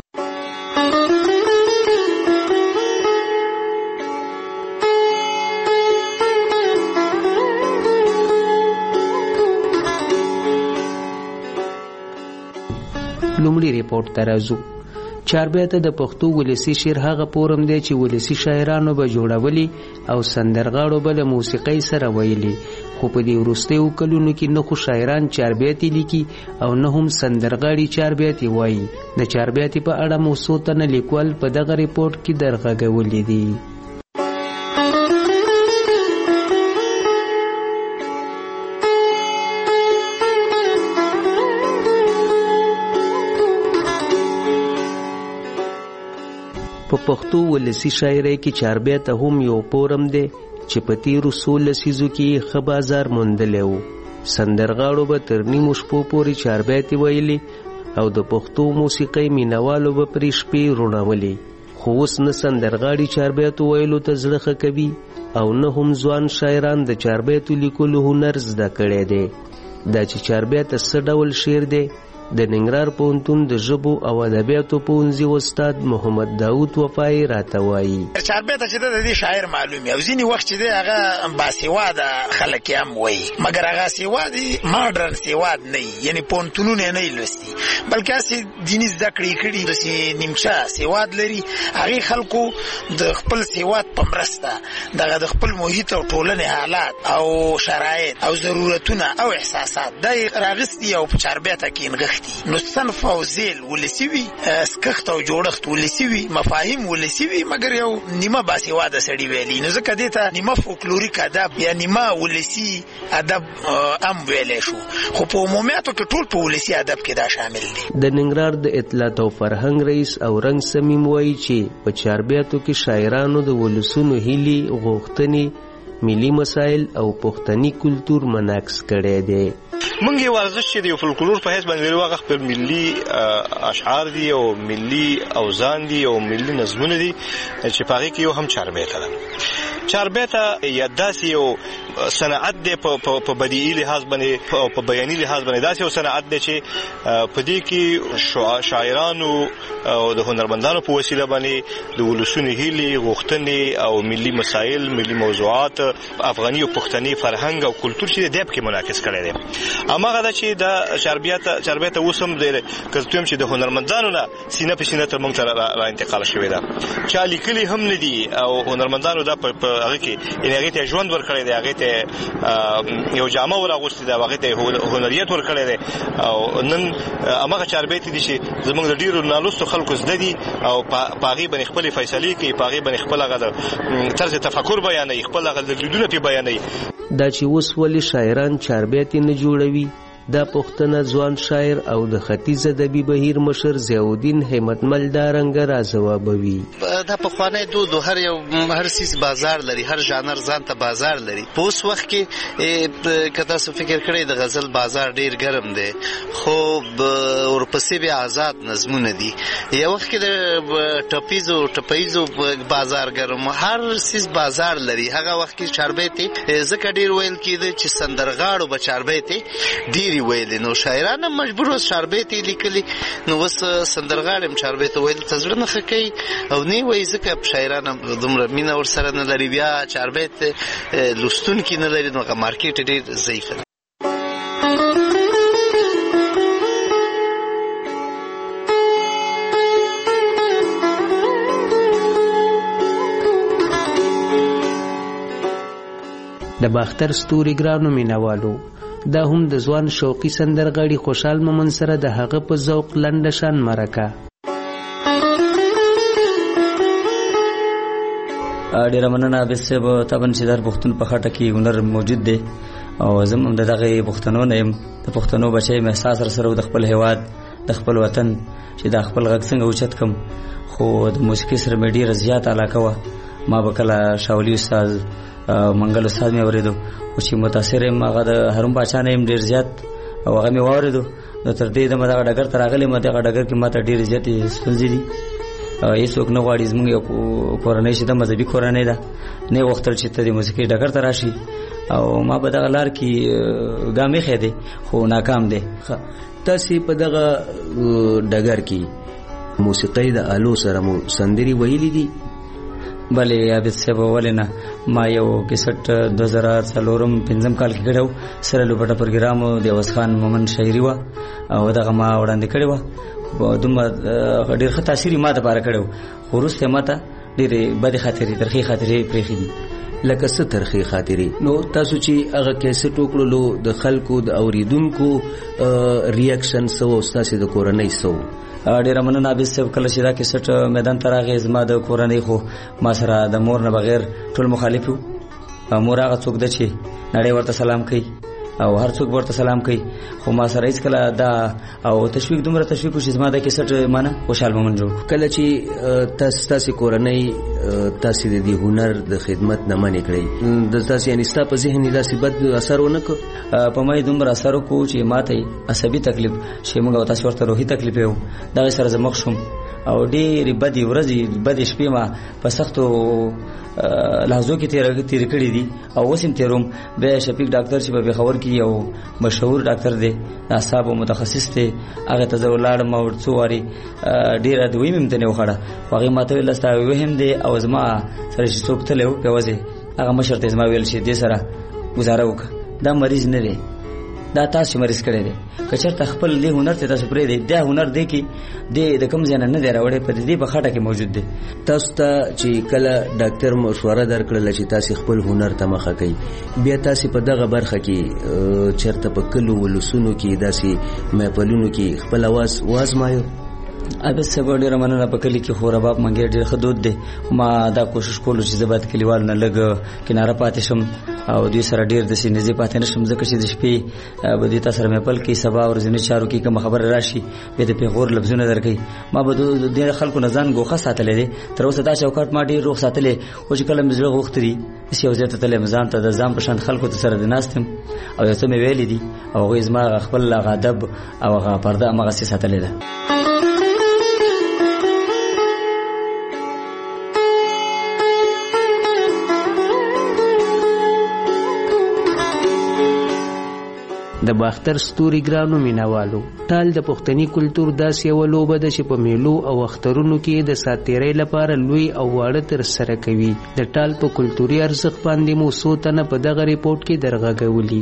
Speaker 14: لومړی ریپورت ته راځو. چاربیته د پښتو ولسی شعر هغه فورم دی چې ولسی شاعرانو به جوړولي او سندرغاړو به له موسیقۍ سره ویلي، خو په دې وروستیو کلونو کې نه خو شاعران چاربیتې لیکي او نه هم سندرغاړي چاربیتې وایي. د چاربیتې په اړه مو څو تنه لیکوال په دغه ریپورت کې درغږولي دي. په پښتو ولسی شاعرۍ کې چاربیته هم یو فورم دی چې په تیرو څو لسیزو کې ښه بازار موندلی و. سندرغاړو به تر نیمو شپو پورې چاربیتې ویلي او د پښتو موسیقۍ مینوالو به پرې شپې روڼولې، خو اوس نه سندرغاړي چاربیتو ویلو ته زړه ښه کوي او نه هم ځوان شاعران د چاربیتو لیکلو هنر زده کړی دی. دا چې چاربیته څه ډول شعر دی، د ننګرهار پوهنتون د ژبو او ادبیاتو پوهنځي استاد محمد داود وفای راته وایي.
Speaker 15: چاربیته چې د دې شاعر معلومي او ځینې وخت چې دی هغه باسواده خلک یې هم وایي، مګر هغه سواد ماډرن سواد نه وي، یعنې پوهنتونونه نه یې لوستي، بلکې هسې دیني زده کړې کړي، داسې نیمچه سواد لري. هغې خلکو د خپل سواد په مرسته دغه د خپل محیط او ټولنې حالات او شرایط او ضرورتونه او احساسات دا یې راغستي او په چاربیته کې نغښتي. نو صنف او ذیل ولسی وي، سکښت او جوړښت ولسی وي، مفاهیم ولسی وي، مګر یو نیمه باسواده سړي ویلي. نو ځکه دې ته نیمه فولکلوریک ادب یا نیمه ولسی ادب هم ویلی شو، خو په عمومیاتو کې ټول په ولسی ادب کې دا شامل دي.
Speaker 14: د ننګرهار د اطلاعات او فرهنګ رئیس او رنګ سمیم وایي چې په چاربیاتو کې شاعرانو د ولسونو هیلې، غوښتنې، ملي مسایل او پښتني کلتور منعکس کړی دی.
Speaker 17: مونږ یې ورزش چې د یو فولکلور په حیث باندې لرو، هغه خپل ملي اشعار دي او ملي اوزان دي او ملي نظمونه دي چې په هغې کې یو هم چاربیته ده. چاربیته یا داسې یو صنعت دی په بدیعي لحاظ باندې او په بیاني لحاظ باندې، داسې یو صنعت دی چې په دې کې شاعرانو او د هنرمندانو په وسیله باندې د ولسونو هیلې، غوښتنې او ملي مسایل، ملي موضوعات، افغاني او پښتني فرهنګ او کلتور چې دی په کې منعکس کړی دی. هماغه ده چې د چاربیته چاربیته اوس هم دی که زه چې د هنرمندانو نه سینه په سینه تر موږ ته را انتقال شوې ده. چا لیکلي هم نه دي او هنرمندانو دا په هغې کې یعنې هغې ته ژوند ورکړی دی، هغې ته یو جامه ور اغوستې ده، هغې ته هنریت ورکړی دی. او نن هماغه چاربیتې دي چې زموږ د ډېرو نالوستو خلکو زده دي او په هغې باندې خپلې فیصلې کوي، په هغې باندې خپل هغه د طرز تفکر بیانوي، خپل هغه لیدلونه پرې بیانوي.
Speaker 14: دا چې اوس ولې شاعران چاربیتې نه جوړوي، دا پښتنه ځوان شاعر او د ختیځ ادبي بهیر مشر ضیاءالدین همتمل دا رنګه را ځوابوي.
Speaker 18: دا پخوانی دود هر یو هر سیس بازار لري، هر ژانر ځان ته بازار لري. په اوس وخت کې که تاسو فکر کړئ د غزل بازار ډیر ګرم دی، خو ورپسې بیا آزاد نظمونه دي. یو وخت کې د ټپیزو ټپیزو بازار ګرم، هر سیس بازار لري. هغه وخت کې چاربیتې ځکه ډیر ویل کېده چې سندرغاړو به چاربیتې ډیر ویلې، نو شاعران هم مجبور اوس چاربیتې لیکلي، نو اوس سندرغاړي هم چاربیته ویل ته زړه نه ښه کوي او نه وایي، ځکه شاعران هم دومره مینه ورسره نه لري، بیا چاربیت لوستونکي نه لري، نو هغه مارکیټ ډېر ضعیفه دی.
Speaker 14: د باختر ستوري ګرانو مینوالو، دا هم د ځوان شوقي سندرغاړي خوشحال مومن سره د هغه په ذوق لنډه شان مرکه.
Speaker 19: ډېره مننه عابد صاحب. طبعا چې در پښتون په خټه کې هنر موجود دی او زه هم د دغې پښتنو نه یم، د پښتنو بچی یم. احساس را سره د خپل هیواد، د خپل وطن چې دا خپل غږ څنګه اوچت کړم، خو د موسیقۍ سره مې ډېره زیات علاقه وه. ما به کله شاولي استاد، منګل استاد مې اورېدو، خو چې متاثر یم هغه د هارون باچا نه یم ډېر زیات، او هغه مې واورېدو. نو تر دې دمه دغه ډګر ته راغلی یم. دغه ډګر کې ما ته ډېرې زیاتې ستونزې دي. هېڅوک نه غواړي، زموږ یو کورنۍ چې ده مذهبي کورنۍ ده، نه یې غوښتل چې ته د موسیقۍ ډګر ته راشي، او ما به دغه لار کې ګام ایښی دی، خو ناکام دی.
Speaker 14: تاسې په دغه ډګر کې موسیقۍ د آلو سره مو سندرې ویلي دي؟
Speaker 19: بلې عابد صاحب ولنه ما یو کیسټ دوه زره څلورم پنځم کال کې کړو سره لوبټه پروګرام د اوس خان مومن شاعري و او دغه ما وړاندې کړو دومره ډېر ښه تاثیر ما ته پاره کړو خو وروسته ما ته ډېرې بدې خاطرې ترخې خاطرې پرېښې دي.
Speaker 14: لکه څه ترخې خاطرې؟ نو تاسو چې هغه کیسټ وکړلو د خلکو د اوریدونکو ریاکشن څه و او ستاسې د کورنۍ څه و؟
Speaker 19: ډېره مننه عابد صاحب. کله چې دا کیسټ میدان ته راغی زما د کورنۍ خو ما سره د مور نه بغیر ټول مخالف وو. مور هغه څوک ده چې نړۍ ورته سلام کوي او هر څوک ورته سلام کوي خو ما سره هیڅ کله دا او تشویق دومره تشویق وشي زما د کیسټ مانه خوشحال مومن جوړ.
Speaker 14: کله چې تاسو تاسې کورنۍ تاسې د دې هنر د خدمت نه منې کړئ د تاسې یعنې ستا په ذهن یې داسې بد اثر ونه کړ؟
Speaker 19: په ما یې دومره اثر وکړو چې ما ته عصبي تکلیف چې موږ او تاسې ورته روحي تکلیف یې و دغې سره زه مخ شوم او ډېرې بدې ورځې بدې شپې ما په سختو لحظو کې تېر کړي دي او اوس هم تېروم. بیا شفیق ډاکټر چې په پېښور کې یو مشهور ډاکټر دی د اعصابو متخصص دی هغې ته زه ولاړم او څو وارې ډېره دویم هم ته نه وخوړه خو هغې ما ته ویل ستا وهم دی او زما سره چې څوک تللی و پیوځې هغه مشر ته زما ویل چې دې سره ګزاره وکړه دا مریض نه دی دا تاسو مریض کړی دی که چېرته خپل دې هنر ته تاسو پرېږدئ دا هنر دی کې دی د کوم ځای نه نه دی راوړی په دې په خټه کې موجود دی.
Speaker 14: تاسو ته چې کله ډاکټر مشوره درکړله چې تاسې خپل هنر ته مخه کوئ بیا تاسې په دغه برخه کې چېرته په کلو ولسونو کې داسې محفلونو کې خپل اواز وازمایو؟
Speaker 19: عابد صاحب ډېره مننه. په کلي کې خو رباب منګی ډېر ښه دود دی. ما دا کوشش کولو چې زه باید کلیوالو نه لږ کناره پاتې شم او دوی سره ډېر داسې نږدې پاتې نه شم ځکه چې د شپې به دوی تا سره محفل کوي سبا ورځني چارو کې کومه خبره راشي بیا د پېغور لفظونه درکوي. ما به د خلکو نه ځان ګوښه ساتلی دی تر اوسه دا چوکاټ ما ډېر روغ ساتلی خو چې کله مې زړه غوښته دي داسې یو ځای ته تللی یم ځان ته د ځان په شان خلکو ته سره د ناست یم او یو څه مې ویلي دي او هغوی زما خپل هغه ادب او هغه پرده هماغسې ساتلې ده.
Speaker 14: د باختر ستوري ګرانو مینوالو ټال د پښتني کلتور داسې یوه لوبه ده چې په میلو او اخترونو کې د ساتیرۍ لپاره لوی او واړه ترسره کوي. د ټال په کلتوري ارزښت باندې مو څو تنه په دغه ریپورټ کې درغږولي.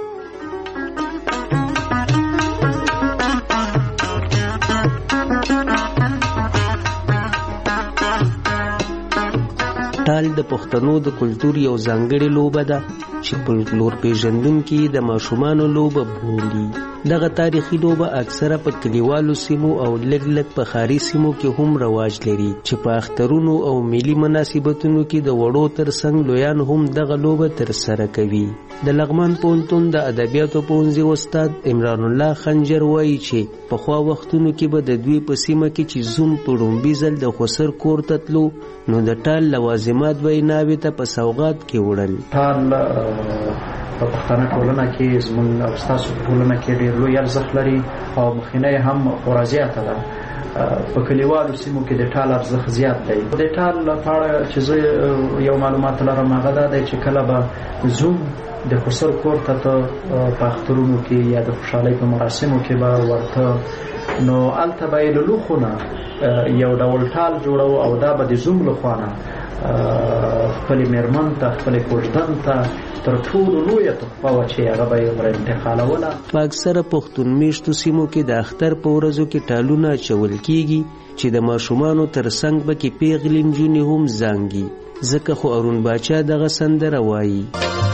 Speaker 14: ټال د پښتنو د کلتور یو ځانګړې لوبه ده چې فولکلور پیژندونکي د ماشومانو لوبه بولي. دغه تاریخي لوبه اکثره په کلیوالو سیمو او لږ لږ په ښاري سیمو کې هم رواج لري چې په اخترونو او ملي مناسبتونو کې د وړو ترڅنګ لویان هم دغه لوبه ترسره کوي. د لغمان پوهنتون د ادبیاتو پوهنځي استاد عمران الله خنجر وایي چې پخوا وختونو کې به د دوی په سیمه کې چې زوم په لومبي ځل د خسر کور ته تلو نو د ټال لوازمات به یې ناوې ته په سوغات کې وړل.
Speaker 4: ټال په پښتنه ټولنه کې زموږ او ستاسو په ټولنه کې ډېر لوی ارزښت لري او مخینه هم خورا زیاته ده. په کلیوالو سیمو کې د ټال ارزښت زیات دی. د ټال لپاره چې زه یو معلومات لرم هغه دا دی چې کله به زوم د خسر کور ته په اخترونو کې یا د خوشحالۍ په مراسمو کې به ورته نو هلته به یې له لوښو نه یو ډول ټال جوړو او دا به د زوم له خوا نه خپلې مېرمن ته خپلې کوژدن ته تر ټولو لویه تحفه وه چې هغه به یې ور انتقالوله.
Speaker 14: په اکثره پښتون میشتو سیمو کې د اختر په ورځو کې ټالونه اچول کیږي چې د ماشومانو تر څنګ به کې پیغلې نجونې هم زانګي. ځکه خو ارون باچا دغه سندره وایي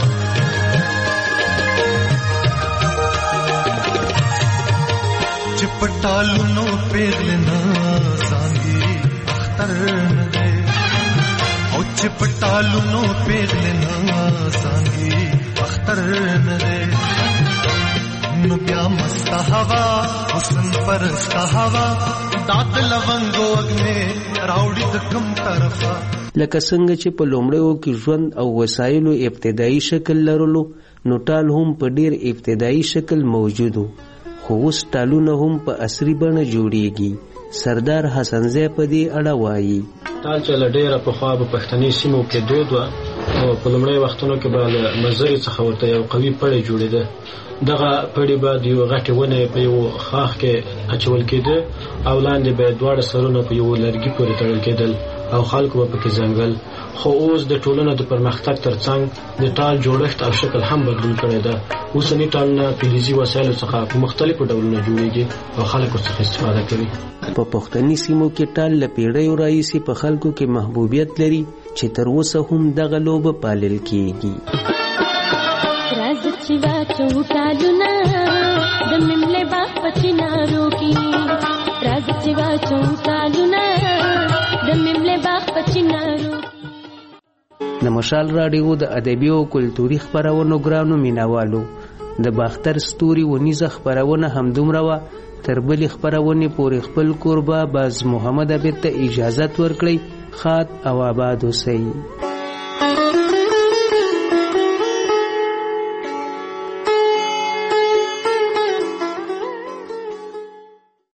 Speaker 5: چې په ټالونو پیغلې نه زانګي اختر نه دی او چې په ټالونو پیغلې نه زانګي اختر نه دی نو بیا مست هوا حسن پرست هوا داد لونګو اګنه راوړي د کوم طرفه.
Speaker 14: لکه څنګه چې په لومړیو کې ژوند او وسایلو ابتدایي شکل لرلو نو ټال هم په ډیر ابتدایي شکل موجودو خو اوس ټالونه هم په عصري بڼه جوړیږي. سردار حسنزی په دې اړه وایي
Speaker 7: ټال چې له ډېره پخوا په پښتني سیمو کې دود وه او په لومړیو وختونو کې به له مزرې څخه ورته یو قوي پړی جوړېده. دغه پړی به د یو غټې ونې په یو خاښ کې اچول کېده او لاندې به یې دواړه سرونه په یو لرګي پورې تړل کېدل او خلکو په کې ځنګل. خو اوس د ټولنې د پرمختګ ترڅنګ د ټال جوړښت او شکل هم بدلون کړی دی. اوسنی ټالونه فلزي وسایلو څخه په مختلفو ډولونو جوړیږي او خلکو څخه استفاده کوي.
Speaker 14: په پښتني سیمو کې ټال له پیړیو راهیسې په خلکو کې محبوبیت لري چې تر اوسه هم دغه لوبه پالل کیږي.
Speaker 6: راز چې واچو ټالونه د مملې باغ په چنارو کې، راز چې واچو ټالونه د مملې باغ په چنارو.
Speaker 14: د مشال راډیو د ادبي او کلتوري خپرونو ګرانو مینوالو، د باختر ستوري ونیزه خپرونه همدومره وه. تر بلې خپرونې پورې خپل کوربه باز محمد عبید ته اجازت ورکړئ. ښاد او آباد اوسئ.